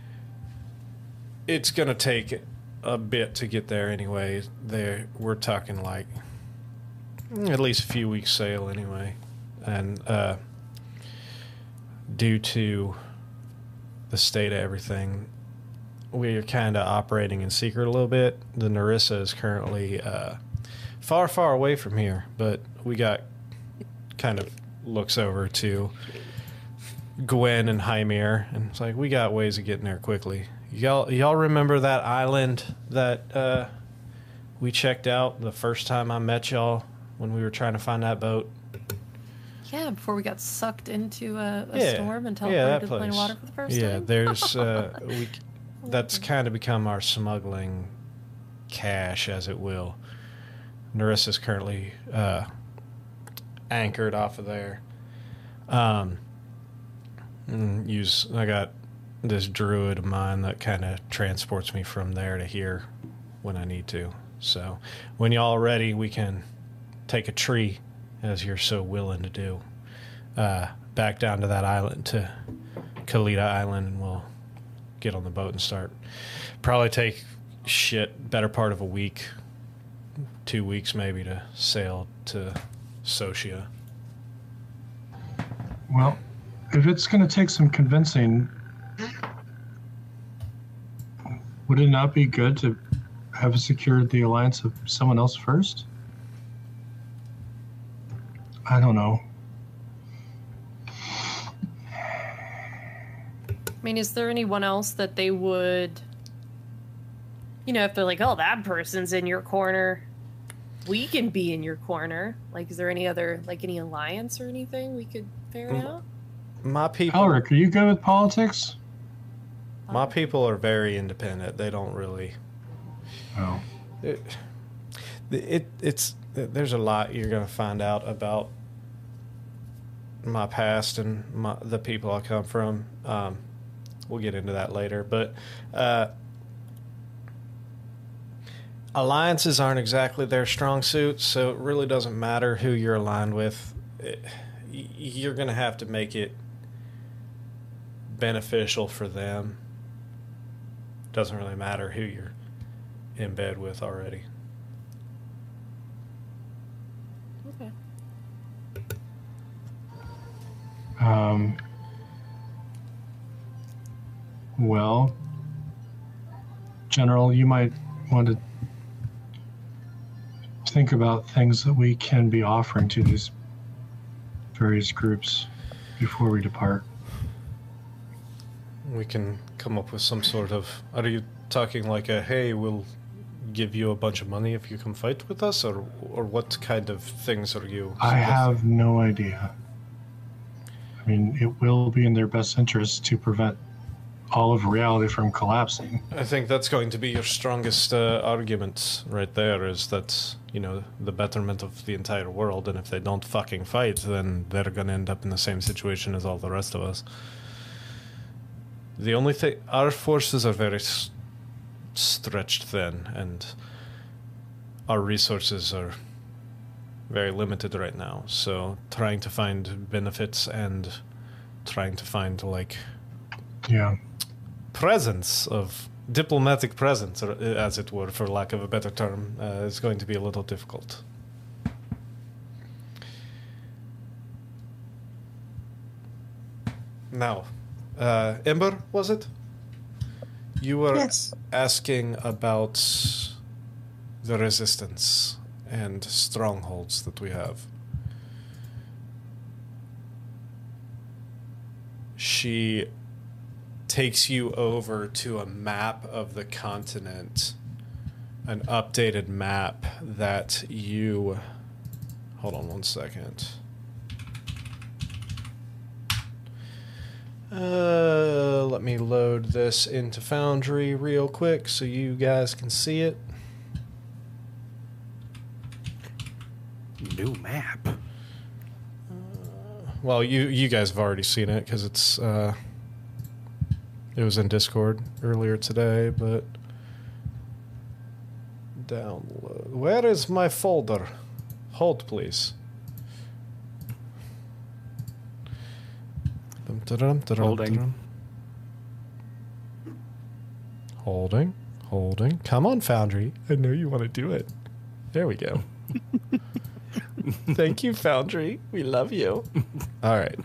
It's going to take a bit to get there anyway. There, we're talking like at least a few weeks sail anyway. And uh, due to the state of everything, we are kind of operating in secret a little bit. The Narissa is currently uh, far, far away from here, but we got kind of looks over to Gwen and Hymir, and it's like, we got ways of getting there quickly. Y'all, y'all remember that island that uh, we checked out the first time I met y'all when we were trying to find that boat? Yeah, before we got sucked into a, a Yeah. storm and teleported Yeah, that to the plane of place. water for the first Yeah, time. there's uh, we. That's kind of become our smuggling cache, as it will. Narissa's currently uh, anchored off of there. Um, and use I got this druid of mine that kind of transports me from there to here when I need to. So when y'all are ready, we can take a tree, as you're so willing to do, uh, back down to that island, to Kalita Island, and we'll get on the boat and start. Probably take shit better part of a week, two weeks maybe, to sail to Socia. Well, if it's going to take some convincing, would it not be good to have secured the alliance of someone else first? I don't know. I mean, is there anyone else that they would, you know, if they're like, oh, that person's in your corner, we can be in your corner. Like, is there any other, like, any alliance or anything we could ferret Mm. out? My people, Elric, are you good with politics? my people are very independent. They don't really. No. It, it it's there's a lot you're going to find out about my past and my, the people I come from. Um, we'll get into that later, but uh, alliances aren't exactly their strong suit, so it really doesn't matter who you're aligned with. It, you're going to have to make it beneficial for them doesn't really matter who you're in bed with already. Okay. Um, well, General, you might want to think about things that we can be offering to these various groups before we depart. We can come up with some sort of... Are you talking like a, hey, we'll give you a bunch of money if you come fight with us? Or or what kind of things are you... I have no idea. I mean, it will be in their best interest to prevent all of reality from collapsing. I think that's going to be your strongest uh, argument right there, is that, you know, the betterment of the entire world, and if they don't fucking fight, then they're going to end up in the same situation as all the rest of us. The only thing... Our forces are very s- stretched thin, and our resources are very limited right now, so trying to find benefits and trying to find, like... Yeah. presence of diplomatic presence, or, as it were, for lack of a better term, uh, is going to be a little difficult. Now, uh, Ember, was it? You were Yes. asking about the resistance and strongholds that we have. She takes you over to a map of the continent, an updated map that you... Hold on one second. Uh, let me load this into Foundry real quick so you guys can see it. New map. Well, you you guys have already seen it because it's uh, it was in Discord earlier today, but download. Where is my folder? Hold, please. Dum, da-dum, da-dum, Holding. da-dum. Holding. Holding. Come on, Foundry. I know you want to do it. There we go. Thank you, Foundry. We love you. All right.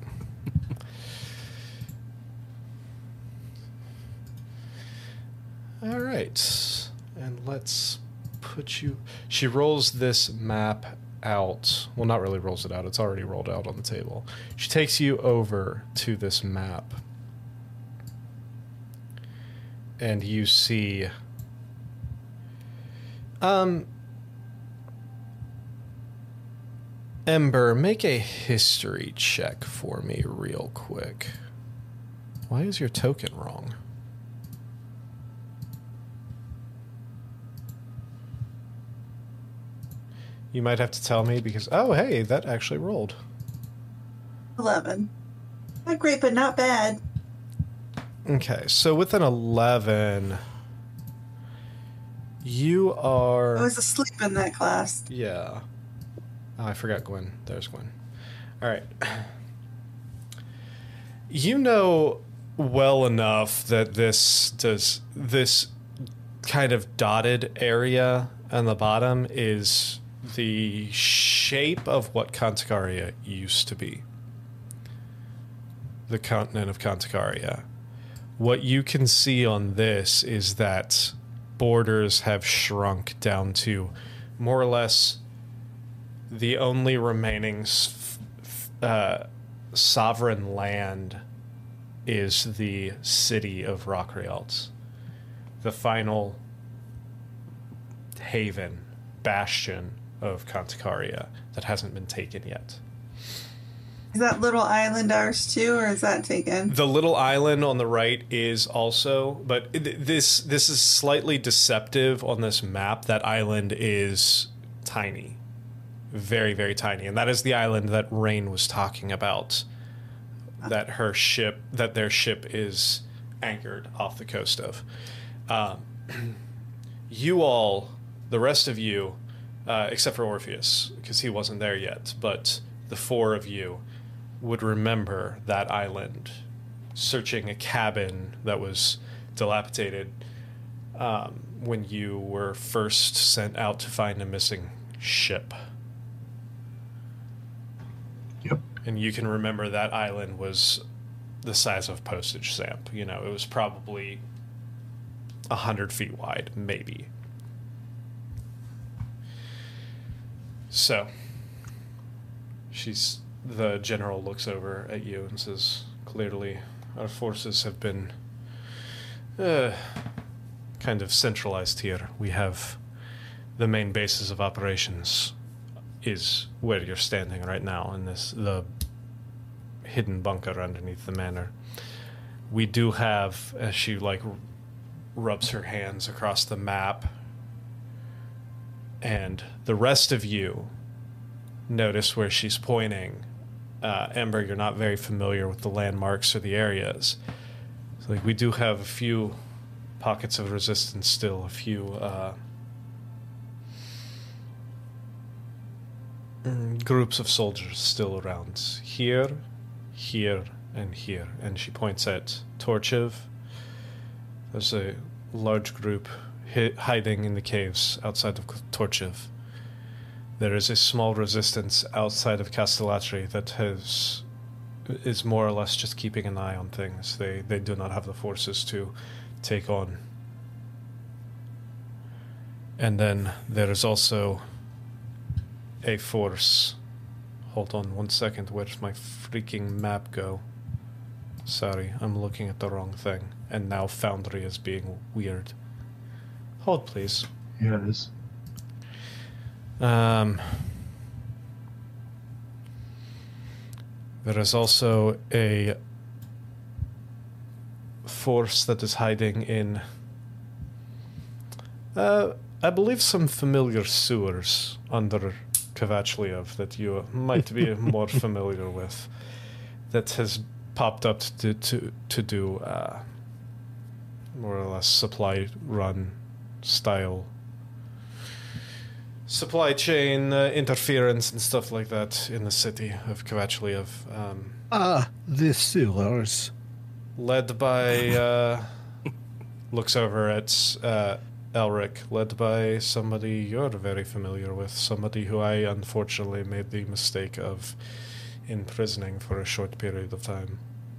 All right. And let's put you... She rolls this map out. Well, not really rolls it out. It's already rolled out on the table. She takes you over to this map. And you see... Um... Ember, make a history check for me real quick. Why is your token wrong? You might have to tell me because... Oh, hey, that actually rolled. eleven. Not great, but not bad. Okay, so with an eleven, you are... I was asleep in that class. Yeah. Oh, I forgot Gwen. There's Gwen. All right. You know well enough that this does this kind of dotted area on the bottom is the shape of what Kantakaria used to be. The continent of Kantakaria. What you can see on this is that borders have shrunk down to more or less the only remaining uh, sovereign land is the city of Rockrialt. The final haven, bastion of Kantakaria that hasn't been taken yet. Is that little island ours too, or is that taken? The little island on the right is also, but th- this this is slightly deceptive on this map. That island is tiny. Very, very tiny. And that is the island that Rain was talking about. That her ship, that their ship is anchored off the coast of. Um, you all, the rest of you, uh, except for Orpheus, because he wasn't there yet, but the four of you would remember that island, searching a cabin that was dilapidated, um, when you were first sent out to find a missing ship. Yep. And you can remember that island was the size of postage stamp. You know, it was probably a hundred feet wide, maybe. So, she's the general looks over at you and says, "Clearly, our forces have been uh, kind of centralized here. We have the main bases of operations is where you're standing right now in this the hidden bunker underneath the manor. We do have," as she like rubs her hands across the map, and the rest of you notice where she's pointing. Uh, Ember, you're not very familiar with the landmarks or the areas. So, like, we do have a few pockets of resistance still, a few uh, groups of soldiers still around here, here, and here. And she points at Torchiv. There's a large group hi- hiding in the caves outside of Torchiv. There is a small resistance outside of Castellatri that has is more or less just keeping an eye on things. They they do not have the forces to take on. And then there is also a force. Hold on one second. Where's my freaking map go? Sorry, I'm looking at the wrong thing. And now Foundry is being weird. Hold, please. Yeah, it is. Um, there is also a force that is hiding in, uh, I believe, some familiar sewers under Kavachliev that you might be more familiar with, that has popped up to to to do uh, more or less supply run style. Supply chain uh, interference and stuff like that in the city of Kavachliev. Um, Ah, the sewers. led by, uh, looks over at uh, Elric, led by somebody you're very familiar with, somebody who I unfortunately made the mistake of imprisoning for a short period of time.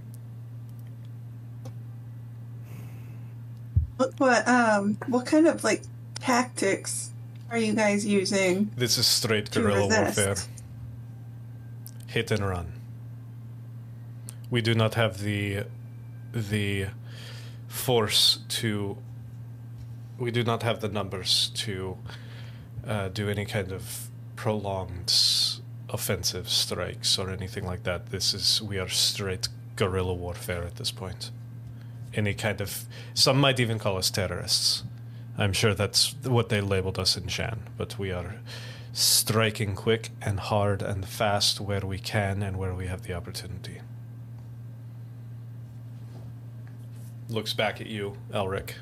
What, what um what kind of like tactics are you guys using? This is straight To guerrilla resist. warfare. Hit and run. We do not have the the force to. We do not have the numbers to uh, do any kind of prolonged offensive strikes or anything like that. This is we are straight guerrilla warfare at this point. Any kind of some might even call us terrorists. I'm sure that's what they labeled us in Shan, but we are striking quick and hard and fast where we can and where we have the opportunity. Looks back at you, Elric.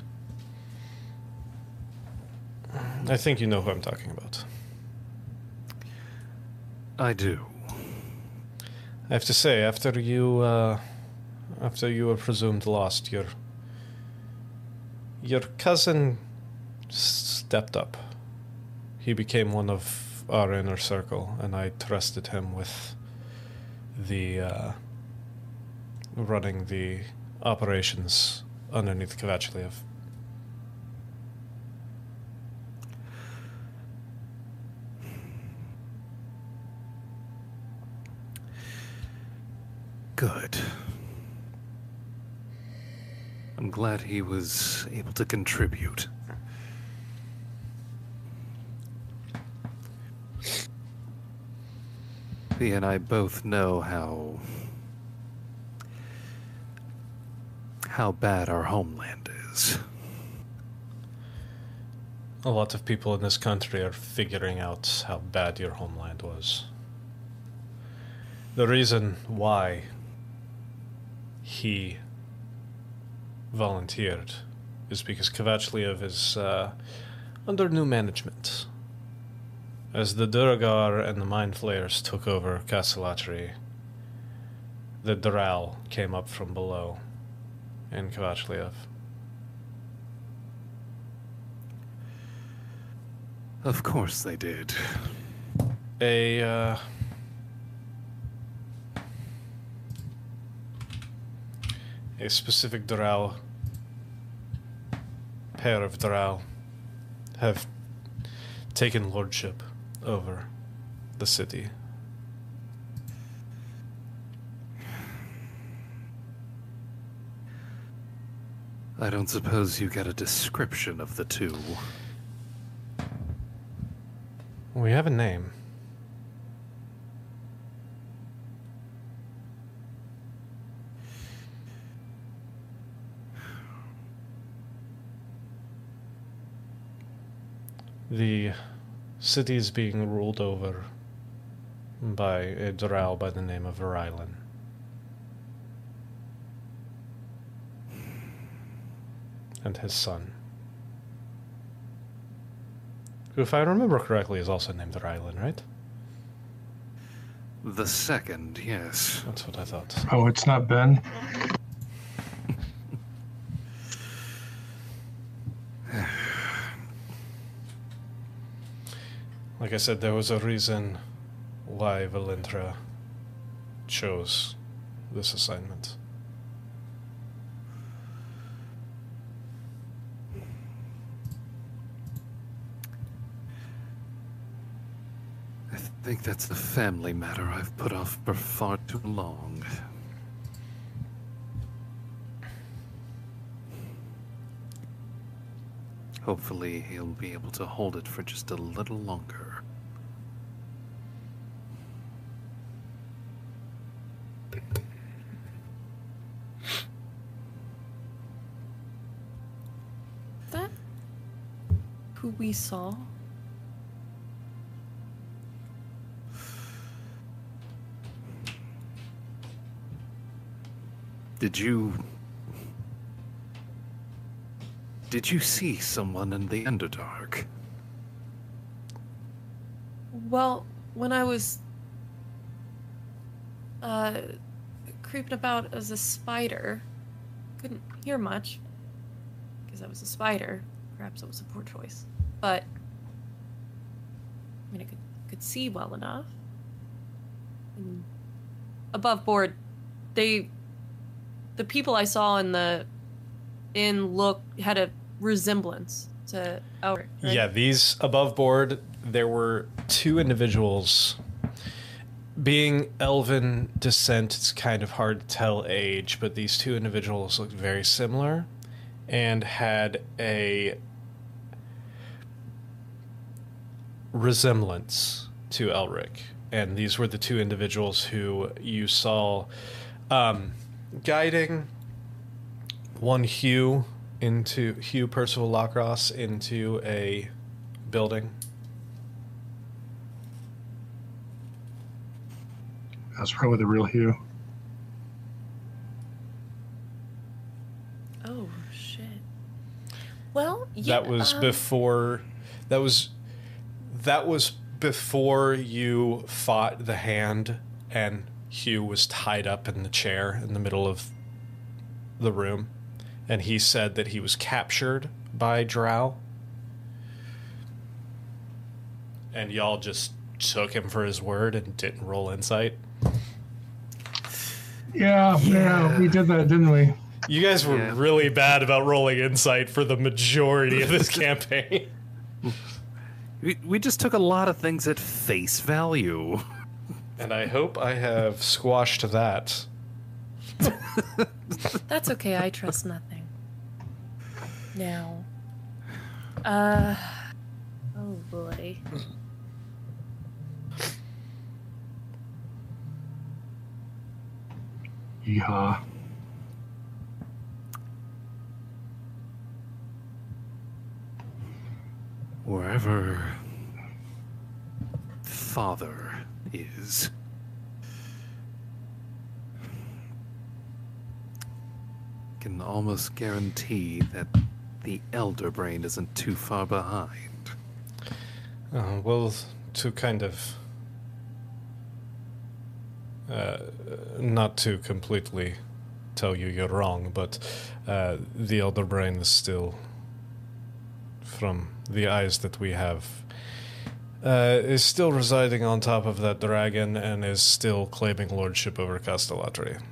I think you know who I'm talking about. I do. I have to say, after you, uh, after you were presumed lost, your your cousin stepped up. He became one of our inner circle, and I trusted him with the uh, running the operations underneath Kavachliev. Good. I'm glad he was able to contribute. He and I both know how how bad our homeland is. A lot of people in this country are figuring out how bad your homeland was. The reason why he volunteered is because Kavachliev is uh, under new management. As the Duragar and the Mind Flayers took over Castellatri, the Dural came up from below in Kavachliev. Of course they did. A, uh... a specific drow, pair of drow, have taken lordship over the city. I don't suppose you get a description of the two. We have a name. The city is being ruled over by a drow by the name of Rylan. And his son, who, if I remember correctly, is also named Rylan, right? The second, yes. That's what I thought. Oh, it's not Ben? Like I said, there was a reason why Valentra chose this assignment. I think that's a family matter I've put off for far too long. Hopefully he'll be able to hold it for just a little longer. That who we saw? Did you... Did you see someone in the Underdark? Well, when I was uh creeping about as a spider, couldn't hear much because I was a spider. Perhaps it was a poor choice, but I mean, I could could see well enough. And above board, they the people I saw in the inn look had a resemblance to Elric. Right? Yeah, these above board, there were two individuals. Being elven descent, it's kind of hard to tell age, but these two individuals looked very similar and had a resemblance to Elric. And these were the two individuals who you saw um, guiding one Hugh into Hugh Percival Lockross into a building. That's probably the real Hugh. Oh shit. Well, yeah, That was um, before. That was. That was before you fought the hand, and Hugh was tied up in the chair in the middle of the room, and he said that he was captured by Drow, and y'all just took him for his word and didn't roll insight. Yeah, yeah, we did that, didn't we? You guys were Yeah. really bad about rolling insight for the majority of this campaign. We, we just took a lot of things at face value. And I hope I have squashed that. That's okay. I trust nothing. Now, uh, oh boy. Yeehaw. Wherever father is, can almost guarantee that the Elder Brain isn't too far behind. Uh, well, to kind of... Uh, not to completely tell you you're wrong, but uh, the Elder Brain is still from the eyes that we have, uh, is still residing on top of that dragon and is still claiming lordship over Castellatri.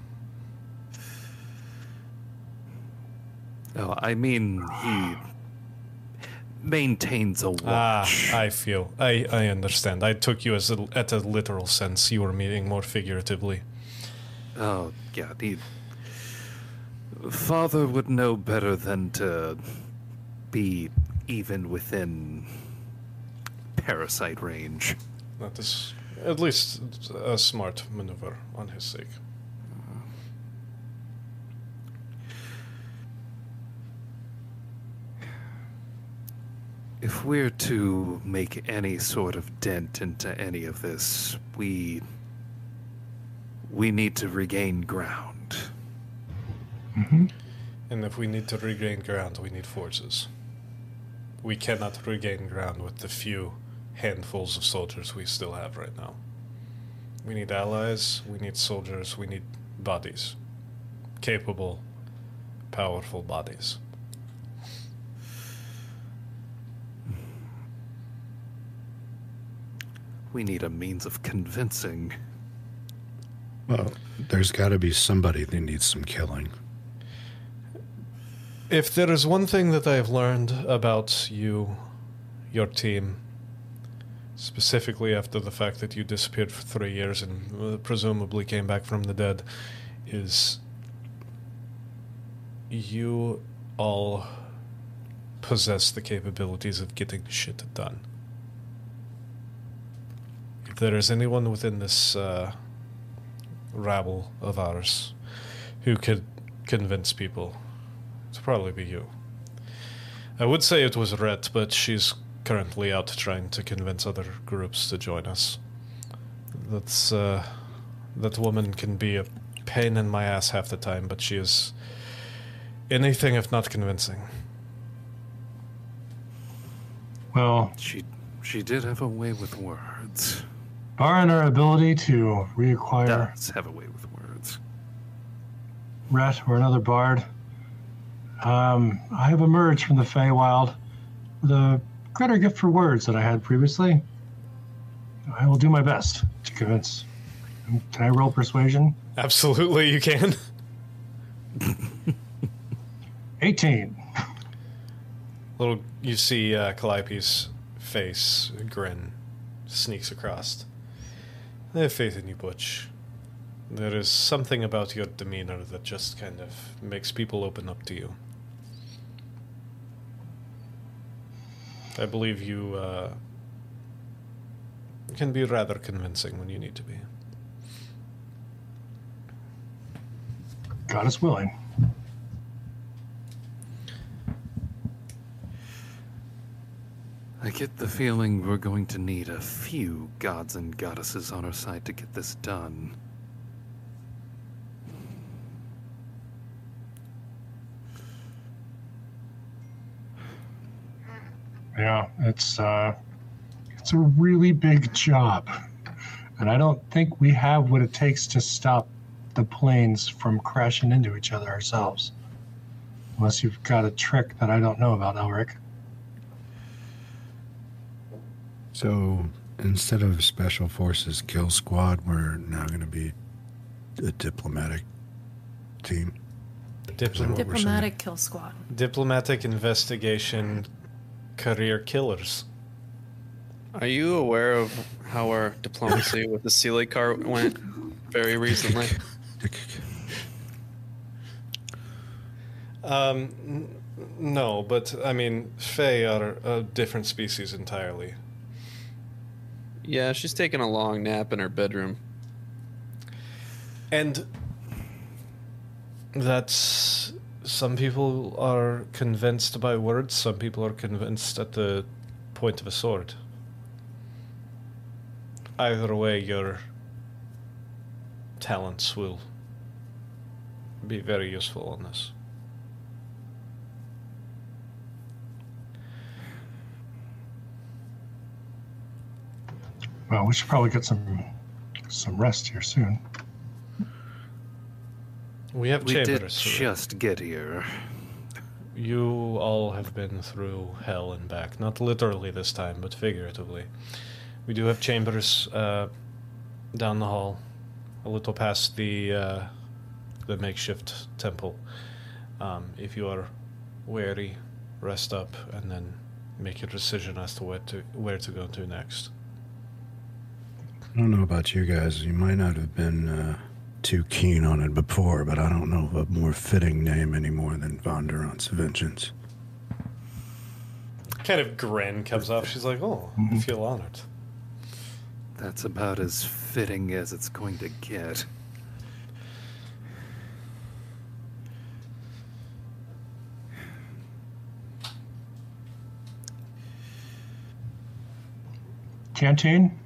Oh, I mean, he maintains a watch. Ah, I feel. I, I understand. I took you as a, at a literal sense. You were meaning more figuratively. Oh, yeah, he... Father would know better than to be even within parasite range. That is at least a smart maneuver on his sake. If we're to make any sort of dent into any of this, we... we need to regain ground. Mm-hmm. And if we need to regain ground, we need forces. We cannot regain ground with the few handfuls of soldiers we still have right now. We need allies, we need soldiers, we need bodies. Capable, powerful bodies. We need a means of convincing. Well, there's got to be somebody that needs some killing. If there is one thing that I have learned about you, your team, specifically after the fact that you disappeared for three years and uh, presumably came back from the dead, is you all possess the capabilities of getting shit done. If there is anyone within this uh, rabble of ours who could convince people, it'd probably be you. I would say it was Rhett, but she's currently out trying to convince other groups to join us. That's, uh, that woman can be a pain in my ass half the time, but she is anything if not convincing. Well, She she did have a way with words. barring our ability to reacquire Does have a way with words. Rhett or another bard, um, I have emerged from the Feywild with a greater gift for words than I had previously. I will do my best to convince. Can I roll persuasion? Absolutely, you can. eighteen. Little, you see uh, Calliope's face grin sneaks across. I have faith in you, Butch. There is something about your demeanor that just kind of makes people open up to you. I believe you uh, can be rather convincing when you need to be. God is willing. I get the feeling we're going to need a few gods and goddesses on our side to get this done. Yeah, it's uh, it's a really big job, and I don't think we have what it takes to stop the planes from crashing into each other ourselves. Unless you've got a trick that I don't know about, Elric. So instead of Special Forces Kill Squad, we're now going to be a diplomatic team. Diplom- what we're Diplomatic kill squad. Diplomatic investigation career killers. Are you aware of how our diplomacy with the Sealy car went very recently? Um, n- no, but I mean, Fae are a different species entirely. Yeah, she's taking a long nap in her bedroom. And that's, some people are convinced by words, some people are convinced at the point of a sword. Either way, your talents will be very useful on this. Well, we should probably get some some rest here soon. We have We did chambers. so- just get here. you all have been through hell and back. Not literally this time, but figuratively. We do have chambers uh, down the hall, a little past the uh, the makeshift temple. Um, if you are weary, rest up, and then make your decision as to where to where to go to next. I don't know about you guys. You might not have been uh, too keen on it before, but I don't know of a more fitting name anymore than Vonderon's Vengeance. Kind of grin comes off. She's like, "Oh, I feel honored." That's about as fitting as it's going to get. Canteen?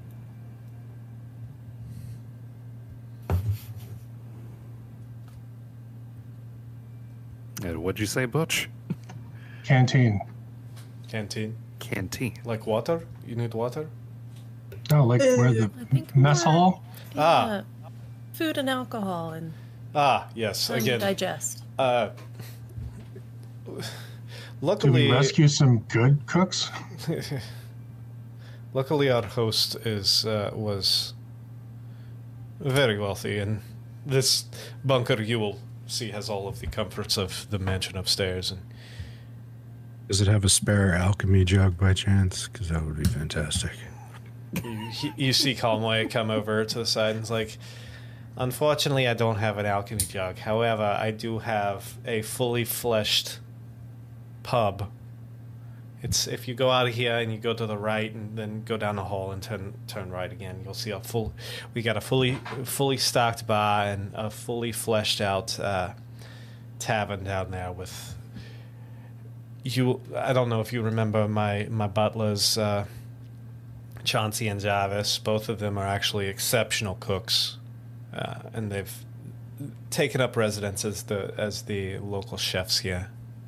And what'd you say, Butch? Canteen. Canteen, Canteen. like water. You need water. No, like where the I think mess more- hall? Ah. Yeah. Food and alcohol and Ah, yes. how you Again, digest. uh, Did luckily, we rescue some good cooks? luckily, our host is uh, was very wealthy, and this bunker you will see has all of the comforts of the mansion upstairs. And Does it have a spare alchemy jug by chance? Because that would be fantastic. you, he, you see Conway come over to the side and is like, "Unfortunately, I don't have an alchemy jug. However, I do have a fully fleshed pub. It's if you go out of here and you go to the right and then go down the hall and turn turn right again, you'll see a full. We got a fully fully stocked bar and a fully fleshed out uh, tavern down there with you. I don't know if you remember my my butlers, uh, Chauncey and Jarvis. Both of them are actually exceptional cooks, uh, and they've taken up residence as the as the local chefs here."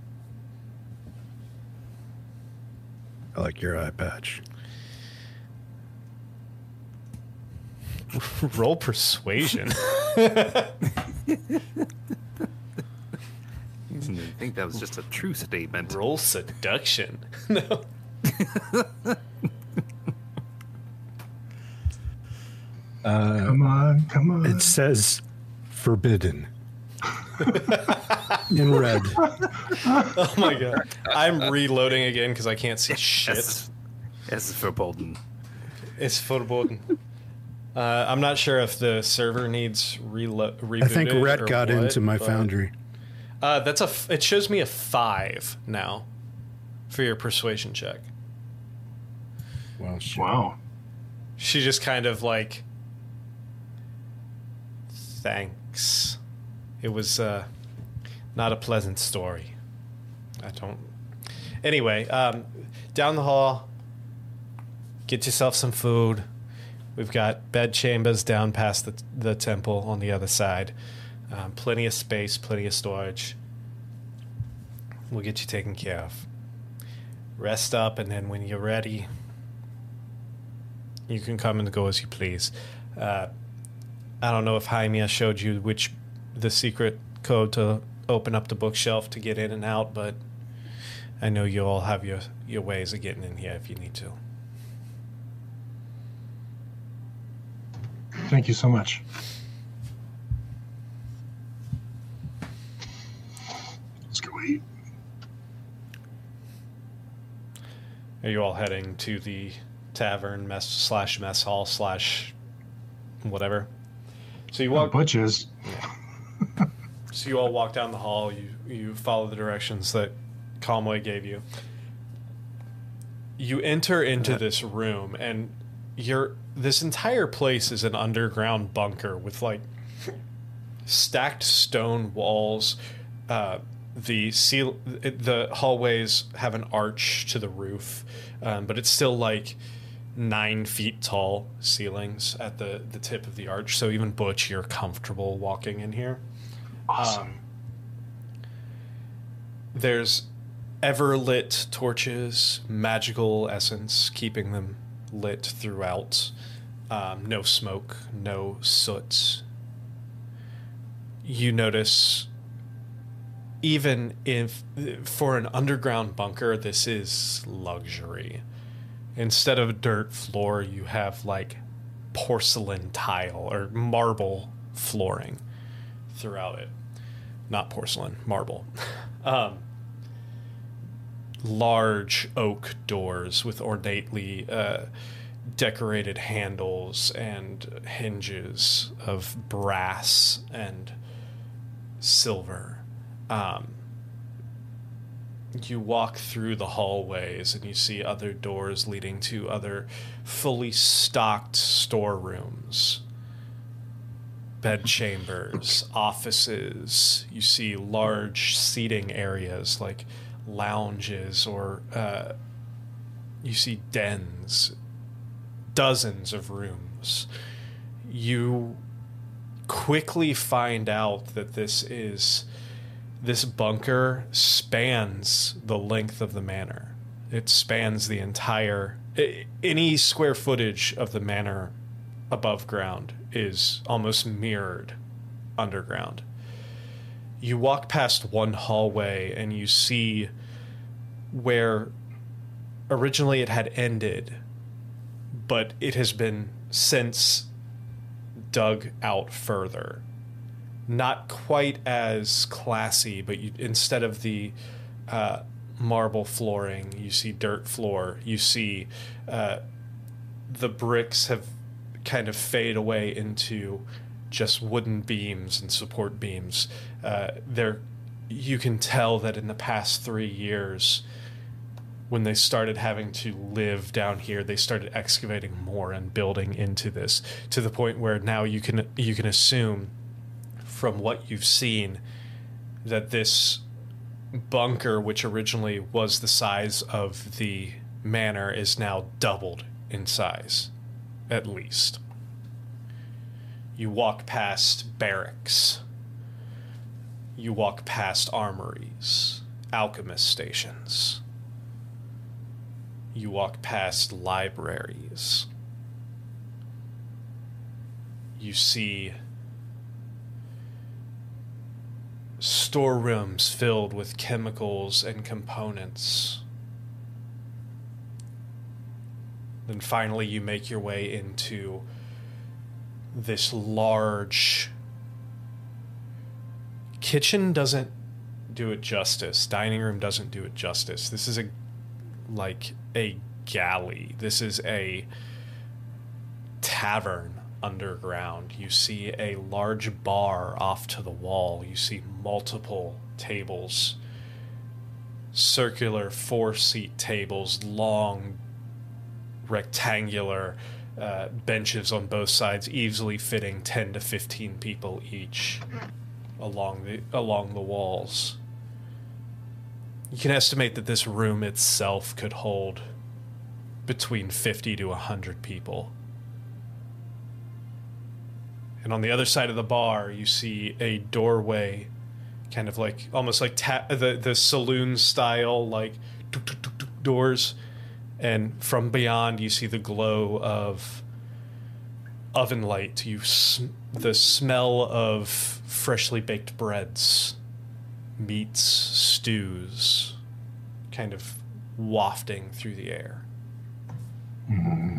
I like your eye patch. Roll persuasion. I think that was just a true statement. Roll seduction. No. Uh, Come on, come on. it says forbidden. In red. Oh my god. I'm reloading again because I can't see shit. S, S for Bolden. It's forbidden. Uh, I'm not sure if the server needs relo- rebooted. I think Rhett or got what, into my but- foundry. Uh, that's a. F- it shows me a five now for your persuasion check. Well, shit. Wow. She just kind of like, thanks. It was uh, not a pleasant story. I don't. Anyway, um, down the hall, get yourself some food. We've got bed chambers down past the, the temple on the other side. Um, plenty of space, plenty of storage. We'll get you taken care of. Rest up, and then when you're ready, you can come and go as you please. Uh, I don't know if Jaime showed you which the secret code to open up the bookshelf to get in and out, but I know you all have your, your ways of getting in here if you need to. Thank you so much. Let's go eat. Are you all heading to the tavern mess slash mess hall slash whatever? So you Oh, walk. Butch is. So you all walk down the hall. You you follow the directions that Conway gave you. You enter into this room, and you're this entire place is an underground bunker with like stacked stone walls. Uh, the seal, the hallways have an arch to the roof, um, but it's still like nine feet tall ceilings at the the tip of the arch. So even Butch, you're comfortable walking in here. Awesome. Um, there's ever-lit torches, magical essence keeping them lit throughout. Um, no smoke, no soot. You notice even if for an underground bunker, this is luxury. Instead of dirt floor, you have like porcelain tile or marble flooring throughout it. Not porcelain, marble. um, large oak doors with ornately uh, decorated handles and hinges of brass and silver. Um, you walk through the hallways and you see other doors leading to other fully stocked storerooms, bed chambers, offices. You see large seating areas like lounges, or uh, you see dens, dozens of rooms. You quickly find out that this is this bunker spans the length of the manor. It spans the entire any square footage of the manor above ground is almost mirrored underground. You walk past one hallway and you see where originally it had ended, but it has been since dug out further. Not quite as classy, but you, instead of the uh, marble flooring, you see dirt floor. You see uh, the bricks have kind of fade away into just wooden beams and support beams. Uh, there, you can tell that in the past three years, when they started having to live down here, they started excavating more and building into this to the point where now you can you can assume from what you've seen that this bunker, which originally was the size of the manor, is now doubled in size, at least. You walk past barracks. You walk past armories, alchemist stations. You walk past libraries. You see storerooms filled with chemicals and components. Then finally you make your way into this large kitchen. Doesn't do it justice. Dining room doesn't do it justice. This is a like a galley. This is a tavern underground. You see a large bar off to the wall. You see multiple tables, circular four-seat tables, long rectangular uh, benches on both sides, easily fitting ten to fifteen people each along the along the walls. You can estimate that this room itself could hold between fifty to one hundred people. And on the other side of the bar, you see a doorway, kind of like, almost like ta- the, the saloon style, like tuk, tuk, tuk, tuk, doors. And from beyond, you see the glow of oven light. You sm- the smell of freshly baked breads, meats, stews, kind of wafting through the air. Mm-hmm.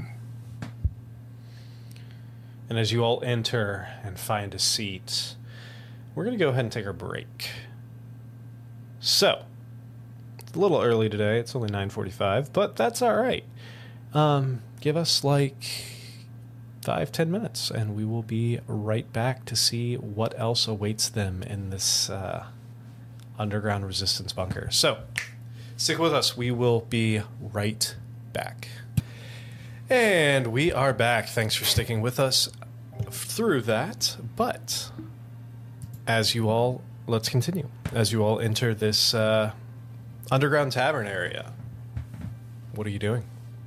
And as you all enter and find a seat, we're going to go ahead and take our break. So, it's a little early today. It's only nine forty-five, but that's all right. Um, give us like five, ten minutes, and we will be right back to see what else awaits them in this uh, underground resistance bunker. So, stick with us. We will be right back. And we are back. Thanks for sticking with us through that. But as you all, let's continue. As you all enter this uh, underground tavern area, what are you doing?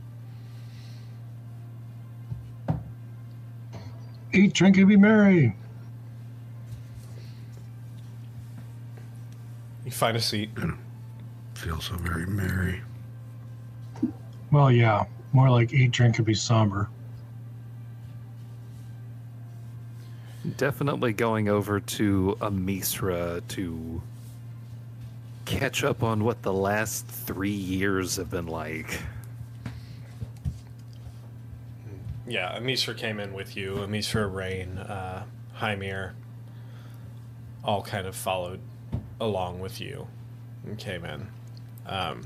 Eat, drink, and be merry. You find a seat. Feel so very merry. Well, yeah. More like eat, drink, and be somber. Definitely going over to a Misra to catch up on what the last three years have been like. Yeah, Amisra came in with you. Amisra, Rain, uh, Hymir, all kind of followed along with you and came in. Um,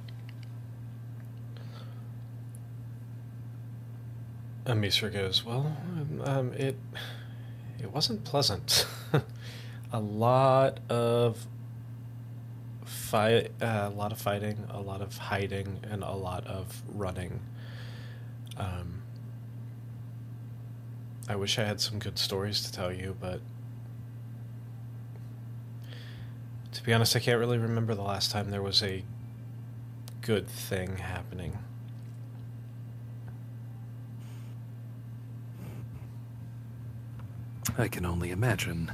Amisra goes, well, um, it it wasn't pleasant. A lot of fight, uh, a lot of fighting, a lot of hiding, and a lot of running. Um, I wish I had some good stories to tell you, but to be honest, I can't really remember the last time there was a good thing happening. I can only imagine.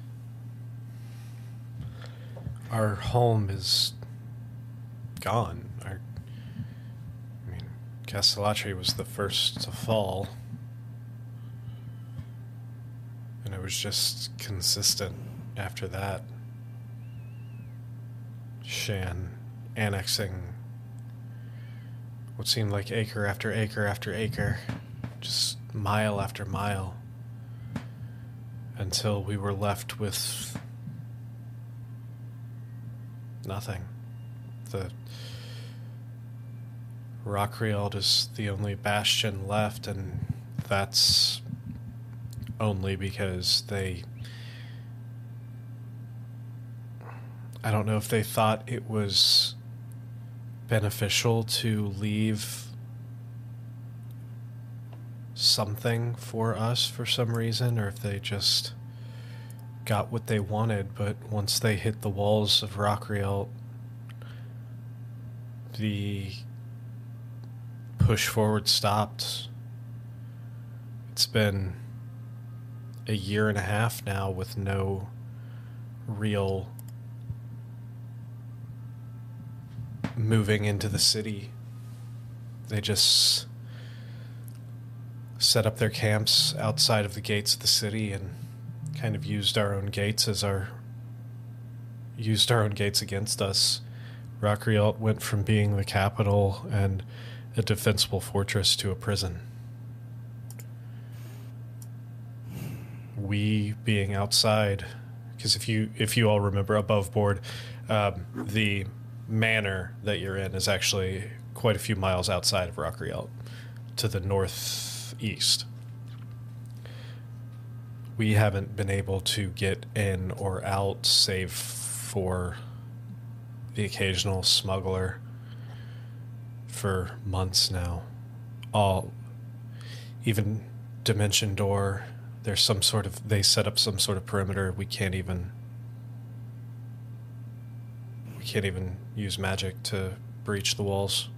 Our home is gone. Our, I mean, Castellatri was the first to fall. And it was just consistent after that. Shan annexing what seemed like acre after acre after acre, just mile after mile, until we were left with nothing. The Rockrield is the only bastion left, and that's only because they... I don't know if they thought it was beneficial to leave something for us for some reason, or if they just got what they wanted, but once they hit the walls of Rockriel, the push forward stopped. It's been a year and a half now with no real moving into the city. They just set up their camps outside of the gates of the city and kind of used our own gates as our used our own gates against us. Rockriel went from being the capital and a defensible fortress to a prison. We being outside, because if you if you all remember above board, um, the manor that you're in is actually quite a few miles outside of Rockriel, to the northeast. We haven't been able to get in or out, save for the occasional smuggler, for months now. All, even Dimension Door, there's some sort of, they set up some sort of perimeter. We can't even, we can't even use magic to breach the walls.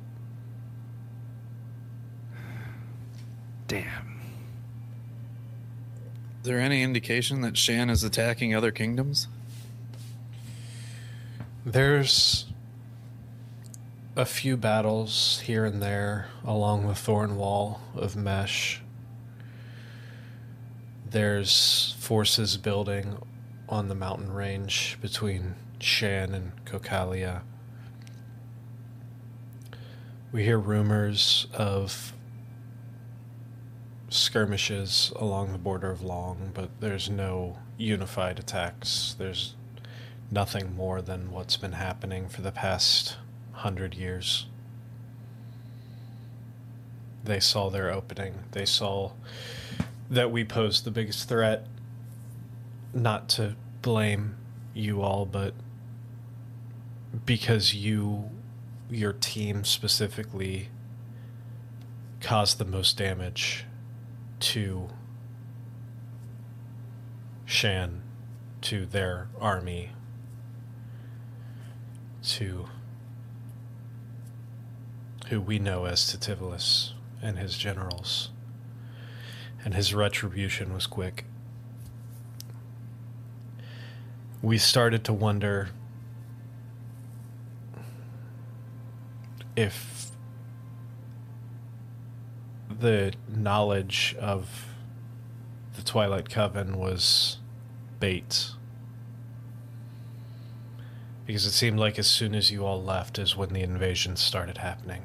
Damn. Is there any indication that Shan is attacking other kingdoms? There's a few battles here and there along the Thorn Wall of Mesh. There's forces building on the mountain range between Shan and Kokalia. We hear rumors of skirmishes along the border of Long, but there's no unified attacks. There's nothing more than what's been happening for the past hundred years. They saw their opening. They saw that we posed the biggest threat. Not to blame you all, but because you, your team specifically, caused the most damage to Shan, to their army, to who we know as Titivolus and his generals. And his retribution was quick. We started to wonder if the knowledge of the Twilight Coven was bait. Because it seemed like as soon as you all left is when the invasion started happening.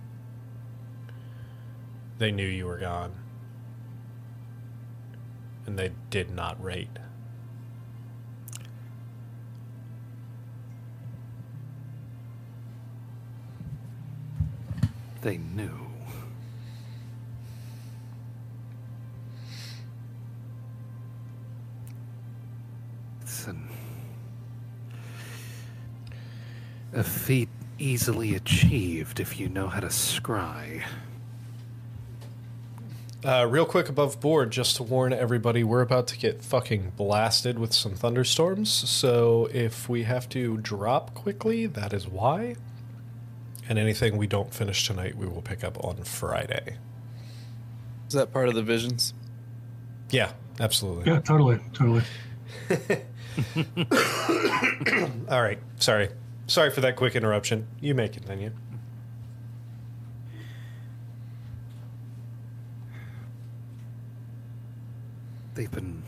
They knew you were gone. And they did not rate. They knew. It's an, a feat easily achieved if you know how to scry. Uh, real quick above board, just to warn everybody, we're about to get fucking blasted with some thunderstorms. So if we have to drop quickly, that is why. And anything we don't finish tonight, we will pick up on Friday. Is that part of the visions? Yeah, absolutely. Yeah, totally, totally. All right, sorry. Sorry for that quick interruption. You may continue. They've been...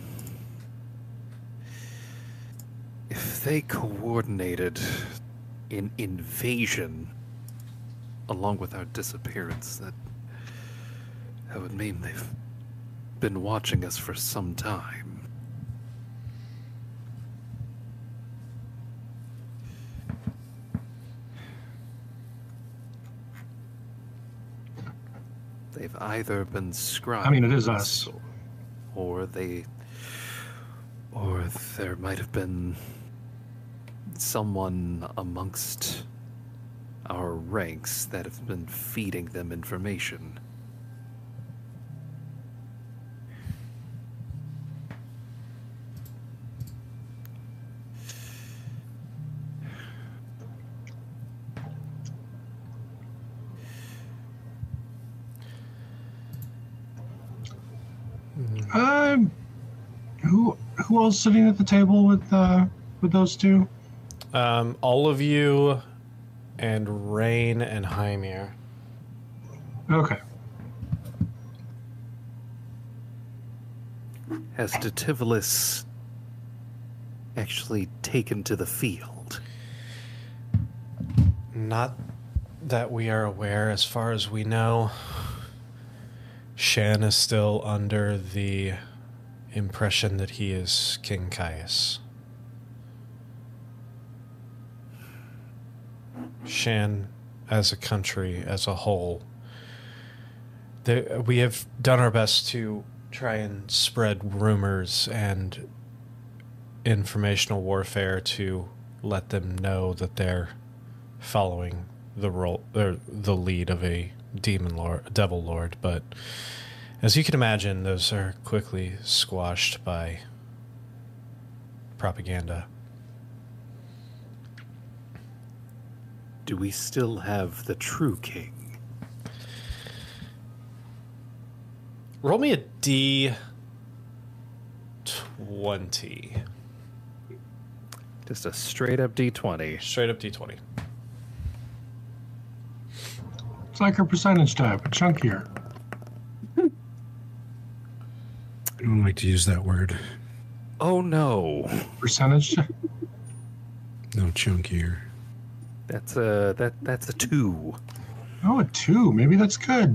If they coordinated an invasion along with our disappearance, that that would mean they've been watching us for some time. They've either been scribes. I mean, it is us. Or they... Or there might have been someone amongst our ranks that have been feeding them information. Um, who who else sitting at the table with uh with those two? Um, all of you and Rain and Hymir. Okay. Has Dativilis actually taken to the field? Not that we are aware, as far as we know. Shan is still under the impression that he is King Caius. Shan, as a country, as a whole, the, we have done our best to try and spread rumors and informational warfare to let them know that they're following the role or the lead of a demon lord, a devil lord, but as you can imagine, those are quickly squashed by propaganda. Do we still have the true king? Roll me a D twenty. Just a straight up D twenty. Straight up D twenty. It's like a percentage type, but chunkier. I don't like to use that word. Oh no. Percentage? No, chunkier. That's a that that's a two. Oh, a two. Maybe that's good.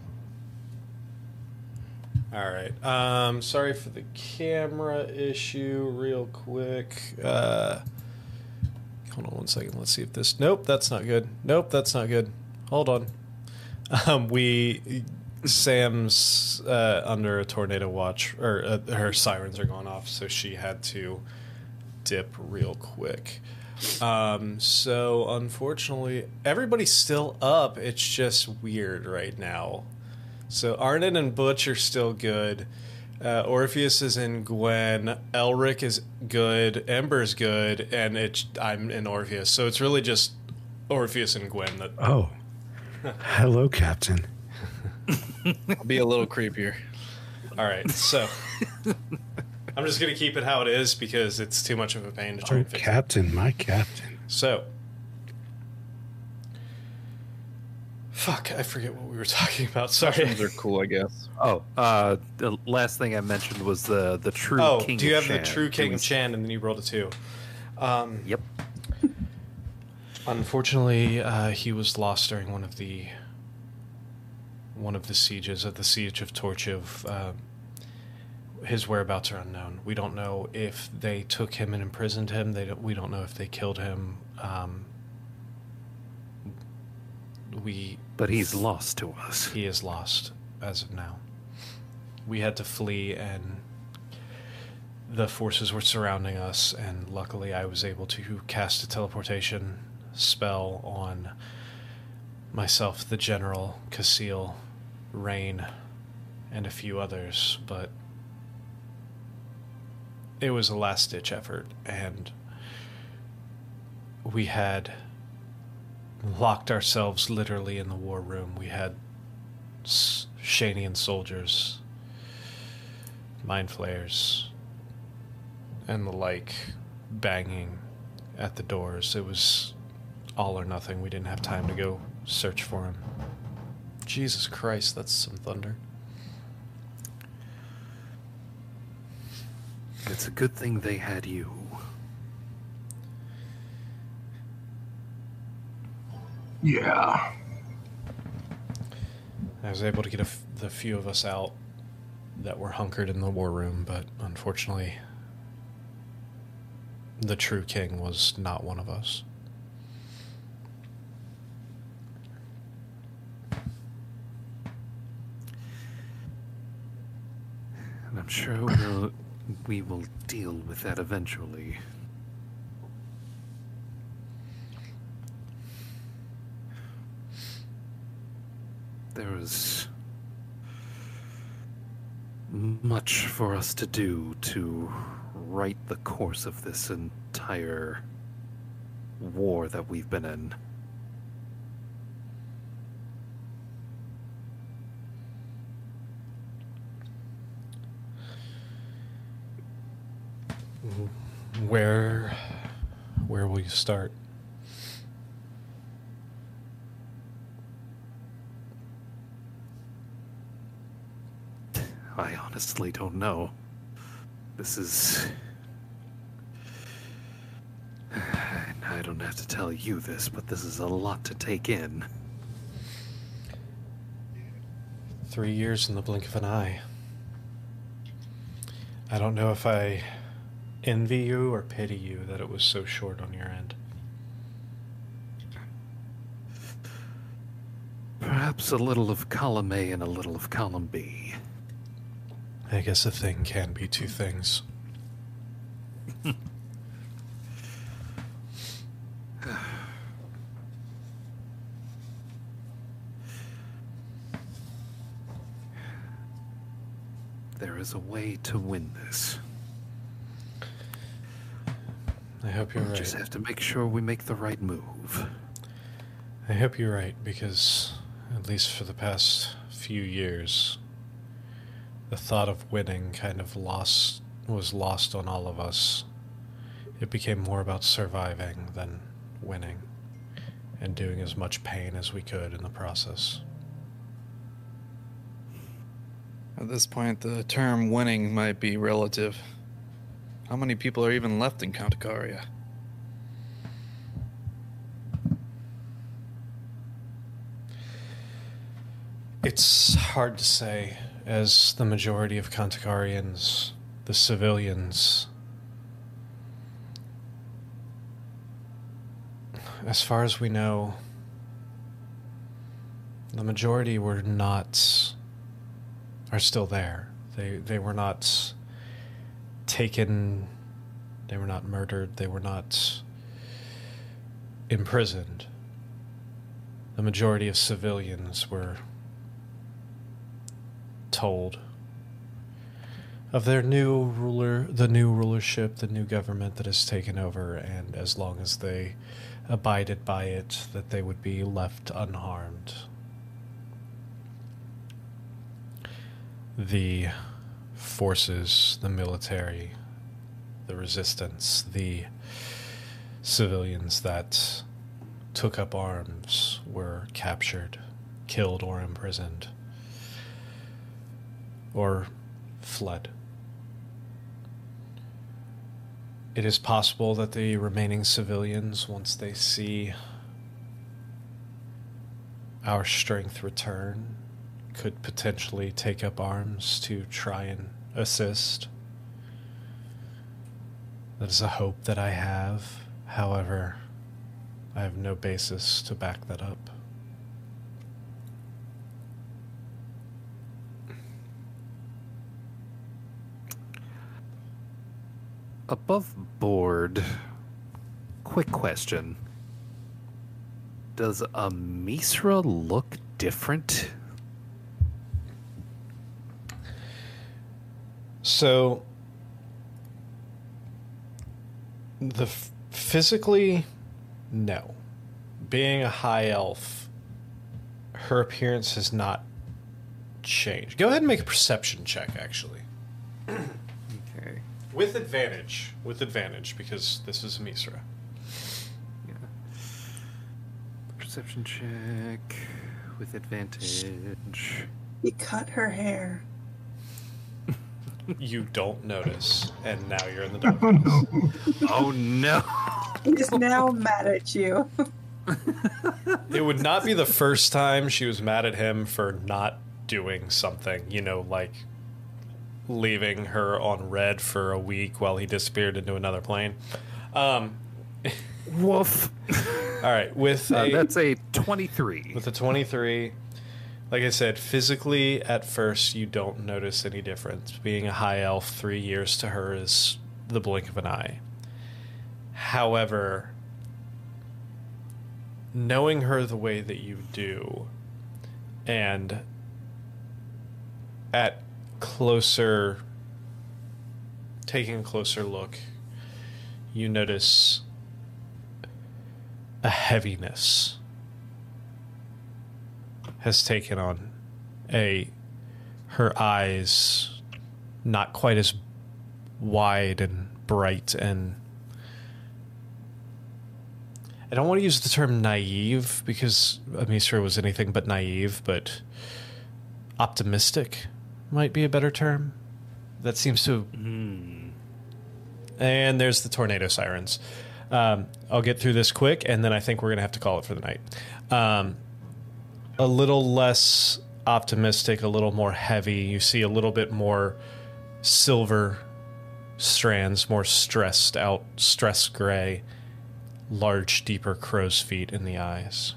All right. Um, sorry for the camera issue. Real quick. Uh, hold on one second. Let's see if this. Nope, that's not good. Nope, that's not good. Hold on. Um, we Sam's uh, under a tornado watch, or uh, her sirens are going off, so she had to dip real quick. Um, so unfortunately, everybody's still up. It's just weird right now. So Arnon and Butch are still good. Uh, Orpheus is in Gwen. Elric is good. Ember's good, and it's I'm in Orpheus. So it's really just Orpheus and Gwen that. Oh, hello, Captain. I'll be a little creepier. All right, so I'm just gonna keep it how it is because it's too much of a pain to try Oh, and fix it. Captain, my Captain. So, fuck, I forget what we were talking about. Sorry. Mushrooms are cool, I guess. Oh, uh, the last thing I mentioned was the the true Oh, king. do you of have the Shan. true It King of was- Chan, and then you rolled a two? Um, Yep. Unfortunately, uh, he was lost during one of the one of the sieges at the Siege of Torchiv. Uh, his whereabouts are unknown. We don't know if they took him and imprisoned him. They don't, we don't know if they killed him. Um, we. But he's lost to us. He is lost as of now. We had to flee, and the forces were surrounding us. And luckily, I was able to cast a teleportation spell on myself, the General, Casil, Rain, and a few others, but it was a last-ditch effort, and we had locked ourselves literally in the war room. We had Shanian soldiers, mind flayers, and the like banging at the doors. It was all or nothing. We didn't have time to go search for him. Jesus Christ, that's some thunder. It's a good thing they had you. Yeah. I was able to get a f- the few of us out that were hunkered in the war room, but unfortunately, the true king was not one of us. And I'm sure we'll, we will deal with that eventually. There is much for us to do to right the course of this entire war that we've been in. Where, where will you start? I honestly don't know. This is... I don't have to tell you this, but this is a lot to take in. Three years in the blink of an eye. I don't know if I envy you or pity you that it was so short on your end. Perhaps a little of column A and a little of column B. I guess a thing can be two things. There is a way to win this. I hope you're We right. just have to make sure we make the right move. I hope you're right, because at least for the past few years, the thought of winning kind of lost was lost on all of us. It became more about surviving than winning, and doing as much pain as we could in the process. At this point, the term winning might be relative. How many people are even left in Kantakaria? It's hard to say, as the majority of Kantakarians, the civilians, as far as we know, the majority were not, are still there. They they were not taken, they were not murdered, they were not imprisoned. The majority of civilians were told of their new ruler, the new rulership, the new government that has taken over, and as long as they abided by it, that they would be left unharmed. The forces, the military, the resistance, the civilians that took up arms were captured, killed, or imprisoned, or fled. It is possible that the remaining civilians, once they see our strength return, could potentially take up arms to try and assist. That is a hope that I have. However, I have no basis to back that up. Above board, quick question. Does a Misra look different? So, the f- physically, no. Being a high elf, her appearance has not changed. Go ahead and make a perception check, actually. Okay. With advantage. With advantage, because this is Misra. Yeah. Perception check with advantage. He cut her hair. You don't notice, and now you're in the dark. Oh, no. Oh no! He's now mad at you. It would not be the first time she was mad at him for not doing something, you know, like leaving her on red for a week while he disappeared into another plane. Um, Woof. all right, with Uh, a, that's a twenty-three. with a twenty-three, like I said, physically at first you don't notice any difference. Being a high elf, three years to her is the blink of an eye. However, knowing her the way that you do, and at closer, taking a closer look, you notice a heaviness has taken on a her eyes not quite as wide and bright, and I don't want to use the term naive because Amisra was anything but naive, but optimistic might be a better term. That seems to. Mm. And there's the tornado sirens. Um, I'll get through this quick, and then I think we're going to have to call it for the night. Um, a little less optimistic, a little more heavy. You see a little bit more silver strands, more stressed out, stress gray, large, deeper crow's feet in the eyes.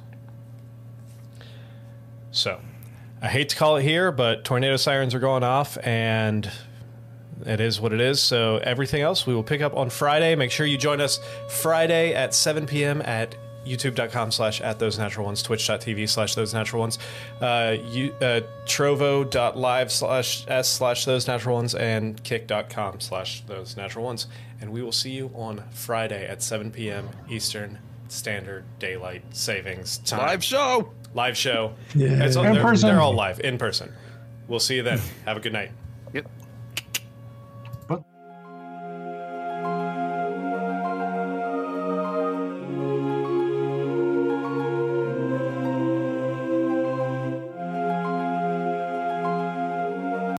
So, I hate to call it here, but tornado sirens are going off, and it is what it is. So everything else we will pick up on Friday. Make sure you join us Friday at seven p.m. at youtube.com slash at those natural ones, twitch.tv slash those natural ones, uh, you, uh, trovo.live slash s slash those natural ones, and kick.com slash those natural ones. And we will see you on Friday at seven p.m. Eastern Standard Daylight Savings Time. Live show. Live show. Yeah. It's all- In they're, person. they're all live, in person. We'll see you then. Have a good night. Yep.